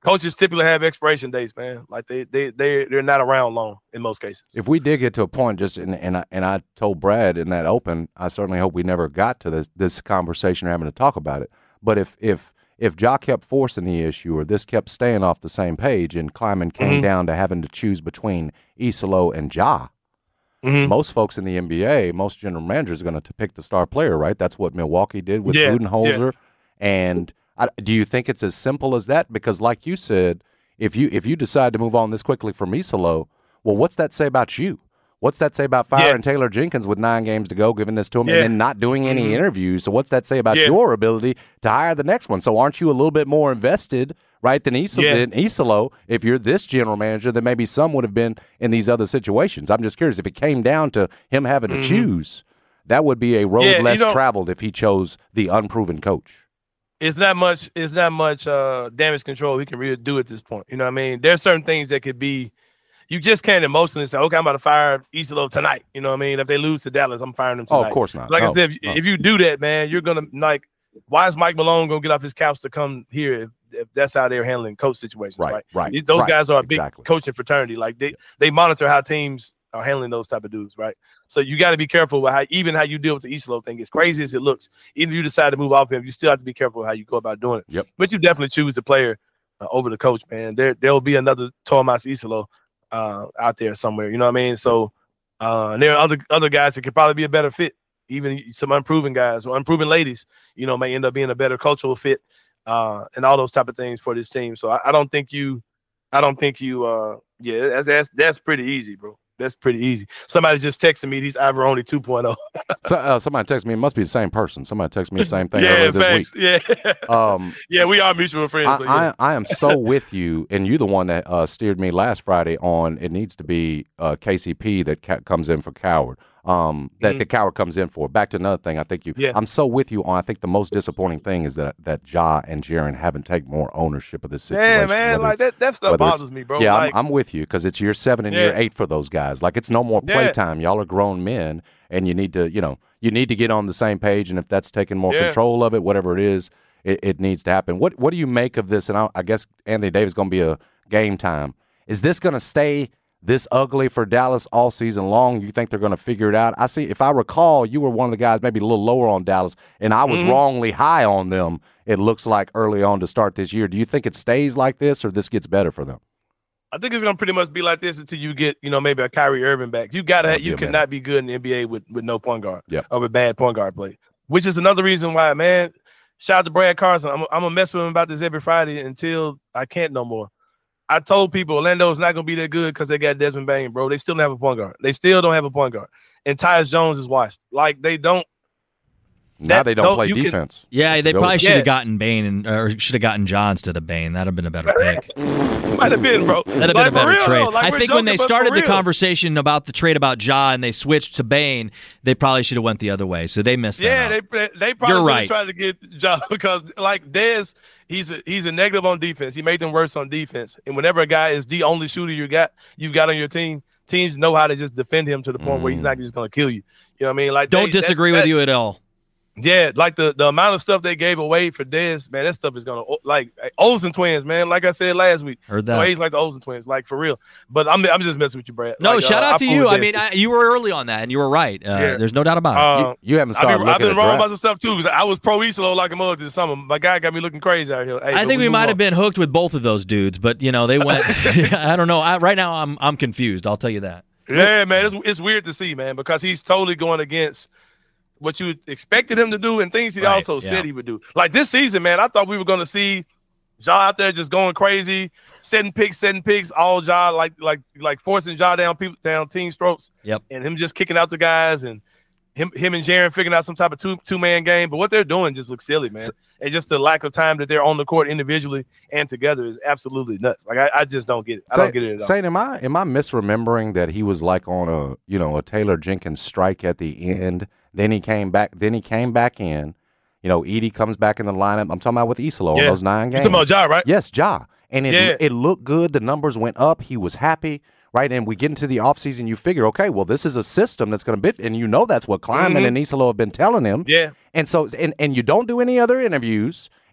I: coaches typically have expiration dates, man. Like they they they they're not around long in most cases.
E: If we did get to a point, just and and I, and I told Brad in that open, I certainly hope we never got to this this conversation or having to talk about it. But if if if Ja kept forcing the issue, or this kept staying off the same page, and Kleiman came
I: mm-hmm.
E: down to having to choose between Isolo and Ja, mm-hmm. most folks in the N B A, most general managers are going to pick the star player, right? That's what Milwaukee did with
I: yeah,
E: Budenholzer,
I: yeah.
E: and. I, do you think it's as simple as that? Because like you said, if you if you decide to move on this quickly from Isolo, well, what's that say about you? What's that say about firing yeah. Taylor Jenkins with nine games to go, giving this to him,
I: yeah.
E: and then not doing any mm-hmm. interviews? So what's that say about
I: yeah.
E: your ability to hire the next one? So aren't you a little bit more invested, right, than Isolo,
I: yeah.
E: than Isolo if you're this general manager than maybe some would have been in these other situations? I'm just curious, if it came down to him having to mm-hmm. choose, that would be a road
I: yeah,
E: less
I: you know,
E: traveled if he chose the unproven coach.
I: It's not much. It's not much uh, damage control he can really do at this point. You know what I mean? There's certain things that could be. You just can't emotionally say, "Okay, I'm about to fire Isolo tonight." You know what I mean? If they lose to Dallas, I'm firing them tonight.
E: Oh, of course not.
I: Like
E: oh,
I: I said, if,
E: oh.
I: if you do that, man, you're gonna like. Why is Mike Malone gonna get off his couch to come here if, if that's how they're handling coach situations?
E: Right,
I: right.
E: right
I: Those
E: right,
I: guys are a big
E: exactly.
I: coaching fraternity. Like they they monitor how teams are handling those type of dudes, right? So you got to be careful with how even how you deal with the Isolo thing. As crazy as it looks, even if you decide to move off him, you still have to be careful with how you go about doing it.
E: Yep.
I: But you definitely choose the player uh, over the coach, man. There there will be another Tomas Isolo uh, out there somewhere. You know what I mean? So uh, and there are other other guys that could probably be a better fit. Even some unproven guys or unproven ladies, you know, may end up being a better cultural fit uh, and all those type of things for this team. So I, I don't think you, I don't think you, uh, yeah, that's that's that's pretty easy, bro. That's pretty easy. Somebody just texted me, these Ivoroni two point oh.
E: so, uh, somebody texted me. It must be the same person. Somebody texted me the same thing
I: yeah,
E: earlier this
I: thanks.
E: week.
I: Yeah,
E: um,
I: yeah, we are mutual friends.
E: I,
I: so yeah.
E: I, I am so with you, and you're the one that uh, steered me last Friday on it needs to be uh, K C P that ca- comes in for Coward. Um, that mm-hmm. the Coward comes in for. Back to another thing, I think you.
I: Yeah.
E: I'm so with you on. I think the most disappointing thing is that that Ja and Jaren haven't taken more ownership of this situation.
I: Yeah, man, like that, that stuff bothers me, bro.
E: Yeah,
I: like,
E: I'm, I'm with you because it's year seven and
I: yeah.
E: year eight for those guys. Like it's no more
I: yeah.
E: playtime. Y'all are grown men, and you need to, you know, you need to get on the same page. And if that's taking more
I: yeah.
E: control of it, whatever it is, it, it needs to happen. What What do you make of this? And I, I guess Anthony Davis is going to be a game time. Is this going to stay this ugly for Dallas all season long? You think they're going to figure it out? I see. If I recall, you were one of the guys maybe a little lower on Dallas, and I was mm-hmm. wrongly high on them. It looks like early on to start this year. Do you think it stays like this, or this gets better for them?
I: I think it's going to pretty much be like this until you get, you know, maybe a Kyrie Irving back. You got to, you cannot be good in the N B A with, with no point guard
E: yep.
I: or with bad point guard play, which is another reason why, man, shout out to Brad Carson. I'm, I'm going to mess with him about this every Friday until I can't no more. I told people Orlando's not going to be that good because they got Desmond Bane, bro. They still don't have a point guard. They still don't have a point guard. And Tyus Jones is washed. Like, they don't.
E: Now that, they don't play defense.
F: Can, yeah, they probably should have
I: yeah.
F: gotten Bane and or should have gotten Ja instead of Bane. That'd have been a better pick.
I: Might have been, bro.
F: That'd have
I: like,
F: been a better
I: real,
F: trade.
I: like,
F: I think
I: joking,
F: when they started the
I: real.
F: conversation about the trade about Ja and they switched to Bane, they probably should have went the other way. So they missed
I: yeah,
F: that.
I: Yeah, they they probably
F: You're
I: should
F: right.
I: have tried to get Ja because, like, Dez, he's a, he's a negative on defense. He made them worse on defense. And whenever a guy is the only shooter you got, you've got on your team, teams know how to just defend him to the point mm. where he's not just going to kill you. You know what I mean? Like,
F: Don't
I: they,
F: disagree
I: that,
F: with
I: that,
F: you at all.
I: Yeah, like the, the amount of stuff they gave away for Dez, man, that stuff is gonna like Olsen twins, man. Like I said last week,
F: heard that.
I: So he's like the Olsen twins, like for real. But I'm I'm just messing with you, Brad.
F: No,
I: like,
F: shout
I: uh,
F: out
I: I
F: to you. I mean,
I: I,
F: you were early on that, and you were right. Uh,
I: yeah.
F: There's no doubt about
I: uh,
F: it.
E: You, you haven't started
I: I've been,
E: looking
I: I've been
E: at
I: wrong
E: draft.
I: about some stuff too because I was pro Isolo like a mother this summer. My guy got me looking crazy out here. Hey,
F: I think we, we might have been hooked with both of those dudes, but you know they went. I don't know. I, right now, I'm I'm confused. I'll tell you that.
I: Yeah, man, it's it's weird to see, man, because he's totally going against what you expected him to do and things he
F: right,
I: also
F: yeah.
I: said he would do. Like this season, man, I thought we were going to see Ja out there just going crazy, setting picks, setting picks, all Ja, like like like forcing Ja down people down team strokes.
F: Yep.
I: And him just kicking out the guys and him him and Jaren figuring out some type of two two man game. But what they're doing just looks silly, man. So, and just the lack of time that they're on the court individually and together is absolutely nuts. Like I, I just don't get it. I
E: Say,
I: don't get it at all.
E: Saying, am I am I misremembering that he was like on a you know a Taylor Jenkins strike at the end? Then he came back. Then he came back in. You know, Edey comes back in the lineup. I'm talking about with Isolo
I: yeah.
E: in those nine games.
I: You're talking about Ja, right?
E: Yes, Ja. And it
I: yeah.
E: it looked good. The numbers went up. He was happy, right? And we get into the offseason, you figure, okay, well, this is a system that's going to bit, and you know that's what Kleiman
I: mm-hmm.
E: and Isolo have been telling him.
I: Yeah.
E: And so, and, and you don't do any other interviews,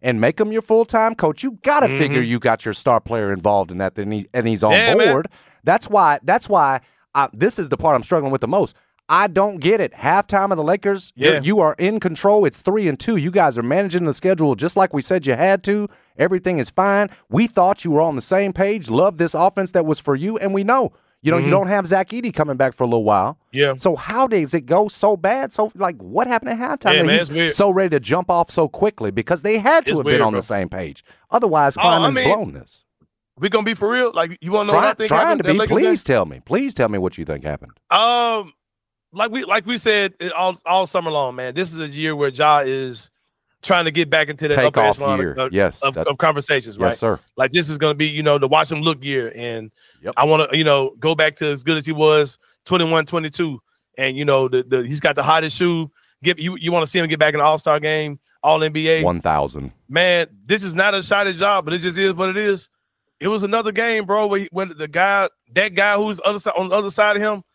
E: and make him your full-time coach, you got to
I: Mhm.
E: figure you got your star player involved in that, and, he, and he's on
I: Yeah, man.
E: board. That's why. That's why. I, this is the part I'm struggling with the most. I don't get it. Halftime of the Lakers, you're-
I: Yeah.
E: you are in control. It's three and two. You guys are managing the schedule just like we said you had to. Everything is fine. We thought you were on the same page. Love this offense that was for you, and we know. You know,
I: Mhm.
E: you don't have Zach Edey coming back for a little while.
I: Yeah.
E: So how does it go so bad? So, like, what happened at halftime?
I: Yeah,
E: that
I: man,
E: he's
I: it's weird.
E: so ready to jump off so quickly because they had to
I: It's
E: have
I: weird,
E: been on
I: bro.
E: the same page. Otherwise,
I: Oh, I
E: Kleiman's
I: mean,
E: blown this.
I: We gonna be for real? Like, you want to know what I
E: Try,
I: think
E: trying
I: happened
E: to
I: at
E: be.
I: Lakers game?
E: Please tell me. Please tell me what you think happened.
I: Um, like we like we said it all all summer long, man. This is a year where Ja is trying to get back into the
E: Take
I: upper
E: off
I: echelon
E: year.
I: of,
E: Yes,
I: of,
E: that-
I: of conversations, right?
E: Yes, sir.
I: Like this is going to be, you know, the watch him look year, and
E: Yep.
I: I want to, you know, go back to as good as he was twenty-one twenty-two, and you know, the, the he's got the hottest shoe. Get you you want to see him get back in the All Star game, All N B A.
E: One thousand.
I: Man, this is not a shot at job, but it just is what it is. It was another game, bro, where, he, where the guy, that guy who's other side on the other side of him,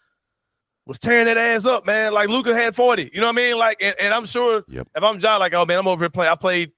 I: was tearing that ass up, man. Like Luka had forty. You know what I mean? Like, and, and I'm sure
E: Yep.
I: if I'm John, like, oh man, I'm over here playing. I played,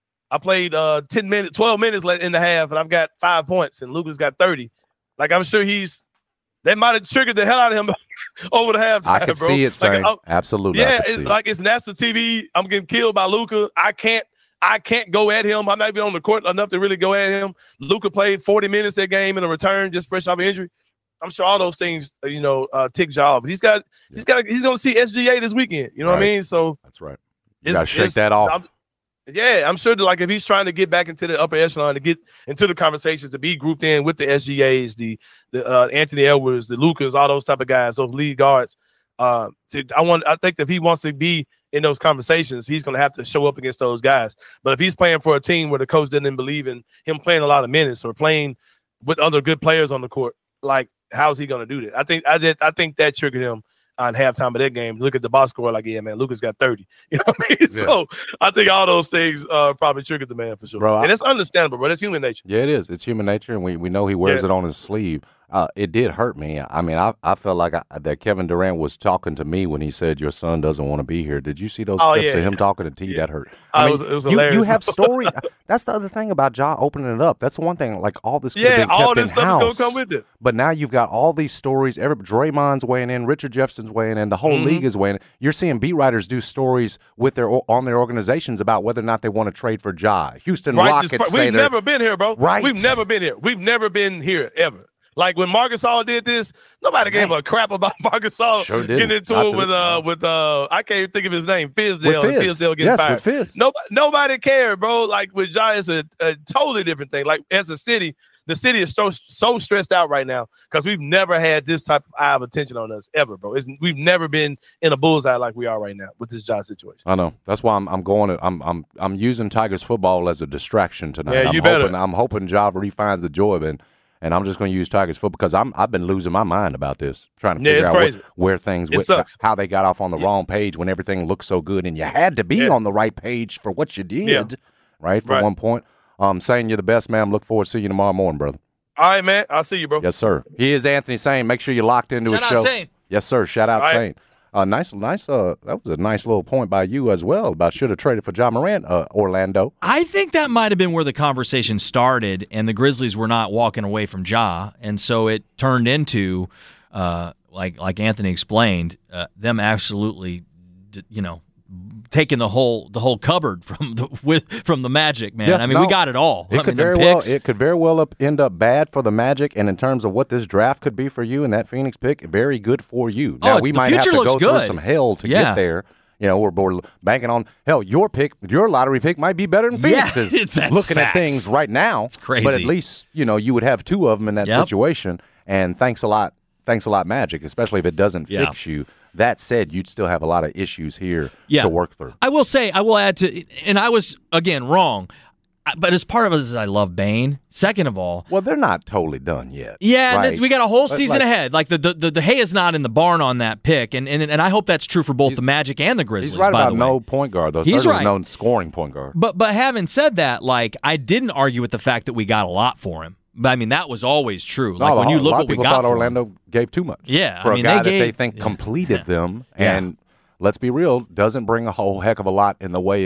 I: I played uh ten minutes, twelve minutes left in the half, and I've got five points, and Luka's got thirty. Like, I'm sure he's that might have triggered the hell out of him over the halftime.
E: I could
I: bro.
E: see it,
I: like,
E: saying
I: I'm-
E: absolutely. I
I: yeah,
E: could
I: it's
E: see it.
I: like it's national T V. I'm getting killed by Luka. I can't. I can't go at him. I'm not even on the court enough to really go at him. Luka played forty minutes that game in a return, just fresh off injury. I'm sure all those things, uh, you know, uh, tick Ja. But he's got, he's got, he's going to see S G A this weekend. You know what I
E: Right.
I: mean? So
E: That's right. You
I: it's-
E: got to shake
I: it's-
E: that off.
I: I'm- yeah, I'm sure that like if he's trying to get back into the upper echelon to get into the conversations to be grouped in with the S G As, the the uh, Anthony Edwards, the Lucas, all those type of guys, those lead guards. Uh, to, I want. I think that if he wants to be in those conversations, he's going to have to show up against those guys. But if he's playing for a team where the coach didn't believe in him playing a lot of minutes or playing with other good players on the court, like how's he going to do that? I think I did. I think that triggered him on halftime of that game. Look at the box score, like, yeah, man, Lucas got thirty. You know what I mean?
E: Yeah.
I: So I think all those things uh, probably triggered the man for sure.
E: Bro, I-
I: and it's understandable, bro. That's human nature.
E: Yeah, it is. It's human nature, and we, we know he wears
I: Yeah.
E: it on his sleeve. Uh, it did hurt me. I mean, I I felt like I, that Kevin Durant was talking to me when he said your son doesn't want to be here. Did you see those
I: Oh,
E: clips
I: yeah.
E: of him talking to T? That hurt.
I: Uh,
E: I
I: it
E: mean,
I: was- it was
E: you, you
I: hilarious.
E: have story. That's the other thing about Ja opening it up. That's the one thing. Like all this could have
I: Yeah,
E: been
I: all
E: kept
I: this stuff is
E: in-house.
I: going to come with it.
E: But now you've got all these stories. Every Draymond's weighing in, Richard Jefferson's weighing in, the whole
I: Mhm.
E: league is weighing in. You're seeing beat writers do stories with their on their organizations about whether or not they want to trade for Ja. Houston
I: Right?
E: Rockets
I: This-
E: say
I: We've
E: they're
I: never been here, bro.
E: Right.
I: We've never been here. We've never been here ever. Like when Marcus All did this, nobody gave a crap about Marcus All
E: Sure didn't.
I: getting into
E: Not
I: it
E: to
I: with
E: the-
I: uh with uh I can't even think of his name, Fizdale.
E: with
I: and
E: Fizz.
I: Fizdale getting
E: Yes,
I: fired.
E: with Fizz.
I: Nobody, nobody cared, bro. Like with Ja, it's a, a totally different thing. Like as a city, the city is so so stressed out right now because we've never had this type of eye of attention on us ever, bro. It's, we've never been in a bullseye like we are right now with this Ja situation.
E: I know. That's why I'm I'm going to I'm I'm I'm using Tigers football as a distraction tonight.
I: Yeah,
E: I'm
I: you better.
E: hoping I'm hoping Ja refines the joy of it, and I'm just going to use Tigers football because I'm I've been losing my mind about this, trying to
I: Yeah,
E: figure
I: it's
E: out
I: crazy.
E: where, where things
I: It
E: went,
I: sucks.
E: how they got off on the wrong page when everything looked so good, and you had to be
I: Yeah.
E: on the right page for what you did,
I: Yeah.
E: right? For
I: Right.
E: one point. Um, saying you're the best, man. Look forward to seeing you tomorrow morning, brother.
I: All right, man. I'll see you, bro.
E: Yes, sir. He is Anthony Sane. Make sure you're locked into
F: Shout
E: his
F: out
E: show.
F: Sane.
E: Yes, sir. Shout out
I: All right.
E: Sane. Uh, nice, nice. Uh, that was a nice little point by you as well about should have traded for John Morant, uh, Orlando.
F: I think that might have been where the conversation started, and the Grizzlies were not walking away from Ja, and so it turned into, uh, like like Anthony explained, uh, them absolutely, d- you know, taking the whole the whole cupboard from the with from the Magic, man.
E: Yeah,
F: I mean,
E: no,
F: we got it all.
E: It
F: I
E: could
F: mean, them
E: very well.
F: picks.
E: It could very well up, end up bad for the Magic, and in terms of what this draft could be for you and that Phoenix pick, very good for you.
F: Oh,
E: Now
F: it's-
E: we
F: the
E: might have
F: future
E: to
F: looks
E: go through
F: good.
E: some hell to
F: Yeah.
E: get there. You know, we're, we're banking on hell. Your pick, your lottery pick, might be better than
F: Yeah,
E: Phoenix's.
F: that's
E: looking
F: facts.
E: at things right now,
F: It's crazy.
E: But at least you know you would have two of them in that
F: Yep.
E: situation. And thanks a lot, thanks a lot, Magic. Especially if it doesn't
F: Yeah.
E: fix you. That said, you'd still have a lot of issues here
F: Yeah.
E: to work through.
F: I will say, I will add to, and I was again wrong, I- but as part of it is I love Bane. Second of all,
E: Well, they're not totally done yet.
F: yeah, and
E: right?
F: it's- we got a whole
E: Let-
F: season
E: let's-
F: ahead. Like the, the the the hay is not in the barn on that pick, and and, and I hope that's true for both the Magic and the Grizzlies.
E: He's right
F: by
E: about
F: the way.
E: no point guard, though.
F: He's
E: Certainly
F: right.
E: no scoring point guard.
F: But but having said that, like I didn't argue with the fact that we got a lot for him. But I mean that was always true. Like
E: No,
F: when you
E: a
F: look
E: lot
F: what
E: of
F: we
E: people
F: got
E: thought
F: for him.
E: Orlando gave too much.
F: Yeah,
E: for
F: I mean,
E: a guy
F: they
E: that they
F: gave-
E: think
F: yeah.
E: completed them,
F: Yeah.
E: and let's be real, doesn't bring a whole heck of a lot in the way of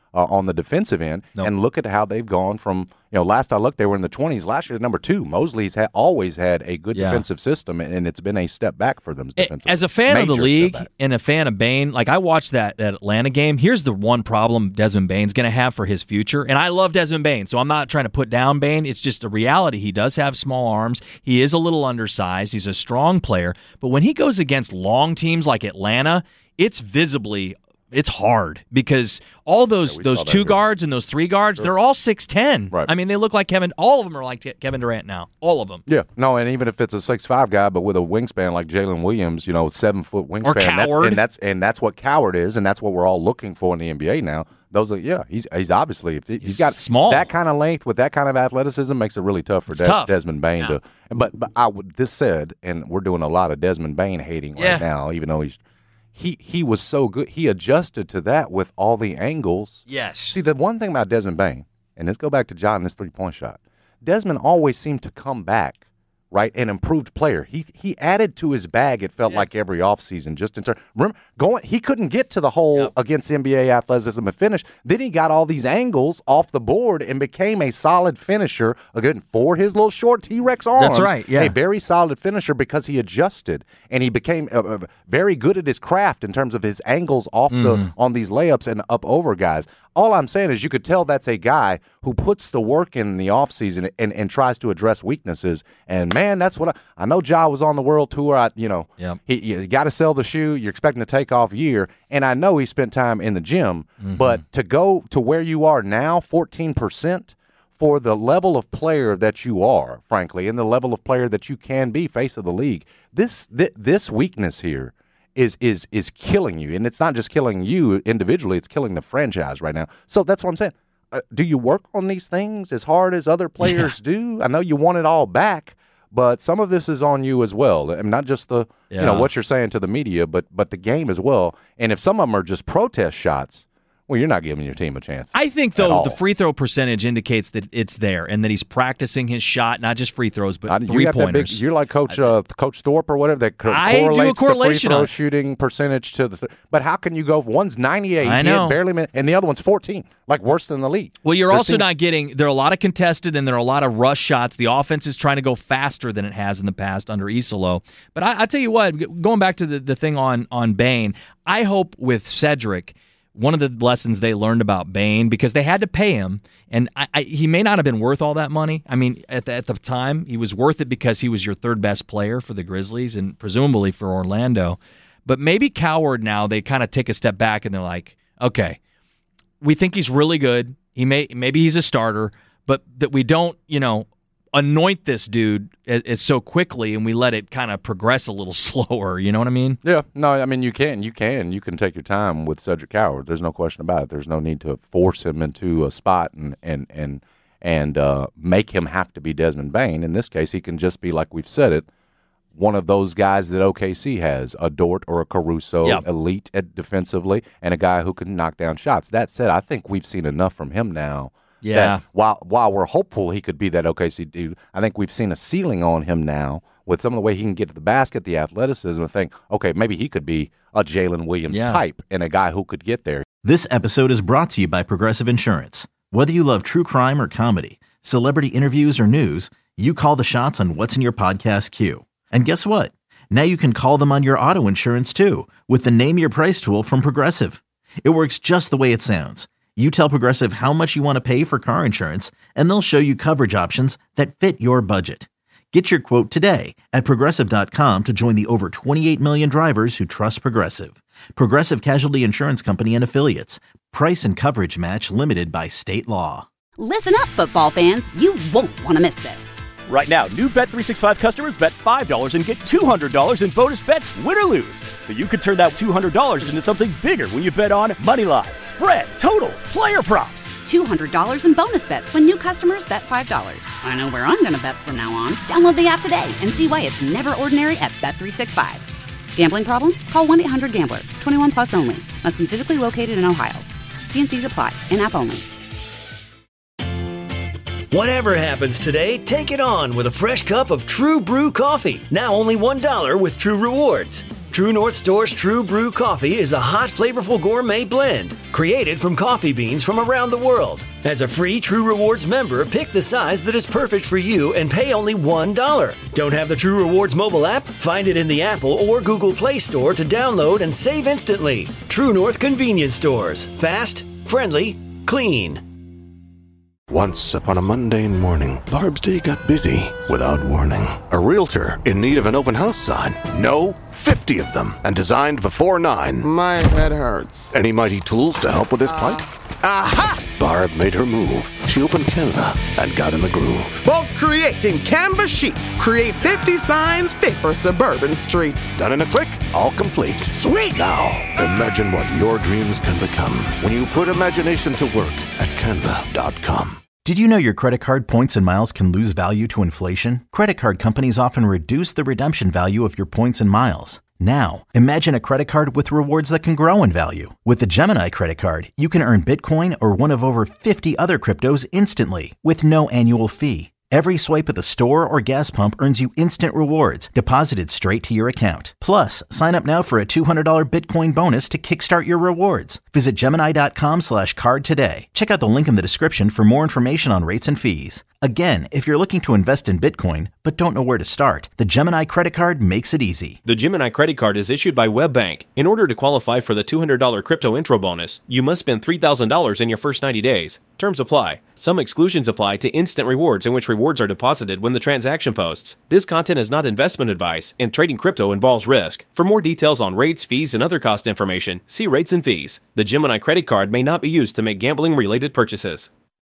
E: uh, on the defensive end.
F: Nope.
E: And look at how they've gone from, you know, last I looked, they were in the twenties. Last year, number two. Mosley's ha- always had a good
F: Yeah.
E: defensive system, and it's been a step back for them defensively.
F: As a fan of the
E: Major
F: league
E: step back.
F: and a fan of Bane, like I watched that, that Atlanta game. Here's the one problem Desmond Bane's going to have for his future. And I love Desmond Bane, so I'm not trying to put down Bane. It's just a reality. He does have small arms. He is a little undersized. He's a strong player. But when he goes against long teams like Atlanta, it's visibly it's hard because all those
E: Yeah, we
F: those
E: saw that
F: two
E: here.
F: guards and those three guards, they're all six ten.
E: Right.
F: I mean, they look like Kevin. All of them are like Kevin Durant now. All of them.
E: Yeah, no, and even if it's a six five guy, but with a wingspan like Jalen Williams, you know, seven foot wingspan,
F: Or
E: that's,
F: Coward.
E: and that's and that's what Coward is, and that's what we're all looking for in the N B A now. Those are yeah, he's he's obviously if he's
F: He's
E: got
F: small.
E: that kind of length with that kind of athleticism makes it really tough for
F: It's
E: Des-
F: tough.
E: Desmond Bane
F: Yeah.
E: to. But but I would this said, and we're doing a lot of Desmond Bane hating right
F: Yeah.
E: now, even though he's he he was so good, he adjusted to that with all the angles.
F: Yes.
E: See, the one thing about Desmond Bane, and let's go back to John, this three-point shot. Desmond always seemed to come back, right, an improved player. He he added to his bag, it felt like, every offseason, just in terms. Remember, going, he couldn't get to the hole
F: Yep.
E: against N B A athleticism and finish. Then he got all these angles off the board and became a solid finisher, again, for his little short T-Rex arms.
F: That's right, yeah.
E: A very solid finisher because he adjusted, and he became uh, uh, very good at his craft in terms of his angles off
F: Mm-hmm.
E: the on these layups and up over guys. All I'm saying is you could tell that's a guy who puts the work in the offseason and, and tries to address weaknesses. And, man, that's what I – I know Ja was on the world tour. I, you know,
F: Yep.
E: he, you got to sell the shoe. You're expecting to take off year. And I know he spent time in the gym.
F: Mm-hmm.
E: But to go to where you are now, fourteen percent – for the level of player that you are, frankly, and the level of player that you can be, face of the league, this th- this weakness here is is is killing you, and it's not just killing you individually; it's killing the franchise right now. So that's what I'm saying. Uh, do you work on these things as hard as other players do? I know you want it all back, but some of this is on you as well, and not just the you know
F: Yeah.
E: what you're saying to the media, but but the game as well. And if some of them are just protest shots, well, you're not giving your team a chance.
F: I think,
E: at
F: though,
E: all.
F: the free throw percentage indicates that it's there and that he's practicing his shot, not just free throws, but
E: I- you
F: three
E: got that big,
F: pointers.
E: you're like Coach uh, Coach Thorpe or whatever that co-
F: I do a
E: correlates the free
F: correlation
E: throw
F: on it.
E: shooting percentage to the. Th- but how can you go? One's ninety-eight,
F: I
E: he
F: know.
E: had barely, min- and the other one's fourteen, like worse than the league.
F: Well, you're
E: There
F: also
E: seem-
F: not getting – there are a lot of contested and there are a lot of rush shots. The offense is trying to go faster than it has in the past under Isolo. But I, I tell you what, g- going back to the, the thing on, on Bane, I hope with Cedric – one of the lessons they learned about Bane, because they had to pay him, and I, I, he may not have been worth all that money. I mean, at the, at the time, he was worth it because he was your third best player for the Grizzlies and presumably for Orlando. But maybe Coward now, they kind of take a step back and they're like, okay, we think he's really good. He may maybe he's a starter, but that we don't, you know, anoint this dude as, as so quickly, and we let it kind of progress a little slower. You know what I mean?
E: Yeah, no, I mean you can, you can, you can take your time with Cedric Coward. There's no question about it. There's no need to force him into a spot and and and and uh, make him have to be Desmond Bane. In this case, he can just be, like we've said it, one of those guys that O K C has, a Dort or a Caruso,
F: Yep.
E: elite at defensively, and a guy who can knock down shots. That said, I think we've seen enough from him now.
F: Yeah.
E: That while while we're hopeful he could be that O K C dude, I think we've seen a ceiling on him now with some of the way he can get to the basket, the athleticism, and think, okay, maybe he could be a Jalen Williams
F: Yeah.
E: type and a guy who could get there.
A: This episode is brought to you by Progressive Insurance. Whether you love true crime or comedy, celebrity interviews or news, you call the shots on what's in your podcast queue. And guess what? Now you can call them on your auto insurance too with the Name Your Price tool from Progressive. It works just the way it sounds. You tell Progressive how much you want to pay for car insurance, and they'll show you coverage options that fit your budget. Get your quote today at Progressive dot com to join the over twenty-eight million drivers who trust Progressive. Progressive Casualty Insurance Company and Affiliates. Price and coverage match limited by state law.
B: Listen up, football fans. You won't want to miss this.
C: Right now, new Bet three sixty-five customers bet five dollars and get two hundred dollars in bonus bets, win or lose. So you could turn that two hundred dollars into something bigger when you bet on Moneyline, spread, totals, player props.
B: two hundred dollars in bonus bets when new customers bet five dollars. I know where I'm going to bet from now on. Download the app today and see why it's never ordinary at Bet three sixty-five. Gambling problem? Call one eight hundred gambler. twenty-one plus only. Must be physically located in Ohio. T and C's apply. In-app only.
D: Whatever happens today, take it on with a fresh cup of True Brew coffee. Now only one dollar with True Rewards. True True North Store's True Brew Coffee is a hot, flavorful gourmet blend created from coffee beans from around the world. As a free True Rewards member, pick the size that is perfect for you and pay only one dollar. Don't have the True Rewards mobile app? Find it in the Apple or Google Play Store to download and save instantly. True North Convenience Stores. Fast, friendly, clean.
J: Once upon a mundane morning, Barb's day got busy without warning. A realtor in need of an open house sign. No, fifty of them, and designed before nine.
K: My head hurts.
J: Any mighty tools to help with this plight?
K: Aha!
J: Barb made her move. She opened Canva and got in the groove.
K: Bulk creating Canva sheets. Create fifty signs fit for suburban streets.
J: Done in a click, all complete.
K: Sweet!
J: Now, imagine what your dreams can become when you put imagination to work at canva dot com.
A: Did you know your credit card points and miles can lose value to inflation? Credit card companies often reduce the redemption value of your points and miles. Now, imagine a credit card with rewards that can grow in value. With the Gemini credit card, you can earn Bitcoin or one of over fifty other cryptos instantly with no annual fee. Every swipe at the store or gas pump earns you instant rewards deposited straight to your account. Plus, sign up now for a two hundred dollars Bitcoin bonus to kickstart your rewards. Visit Gemini.com slash card today. Check out the link in the description for more information on rates and fees. Again, if you're looking to invest in Bitcoin but don't know where to start, the Gemini credit card makes it easy.
L: The Gemini credit card is issued by WebBank. In order to qualify for the two hundred dollars crypto intro bonus, you must spend three thousand dollars in your first ninety days. Terms apply. Some exclusions apply to instant rewards in which rewards are deposited when the transaction posts. This content is not investment advice, and trading crypto involves risk. For more details on rates, fees, and other cost information, see rates and fees. The Gemini credit card may not be used to make gambling-related purchases.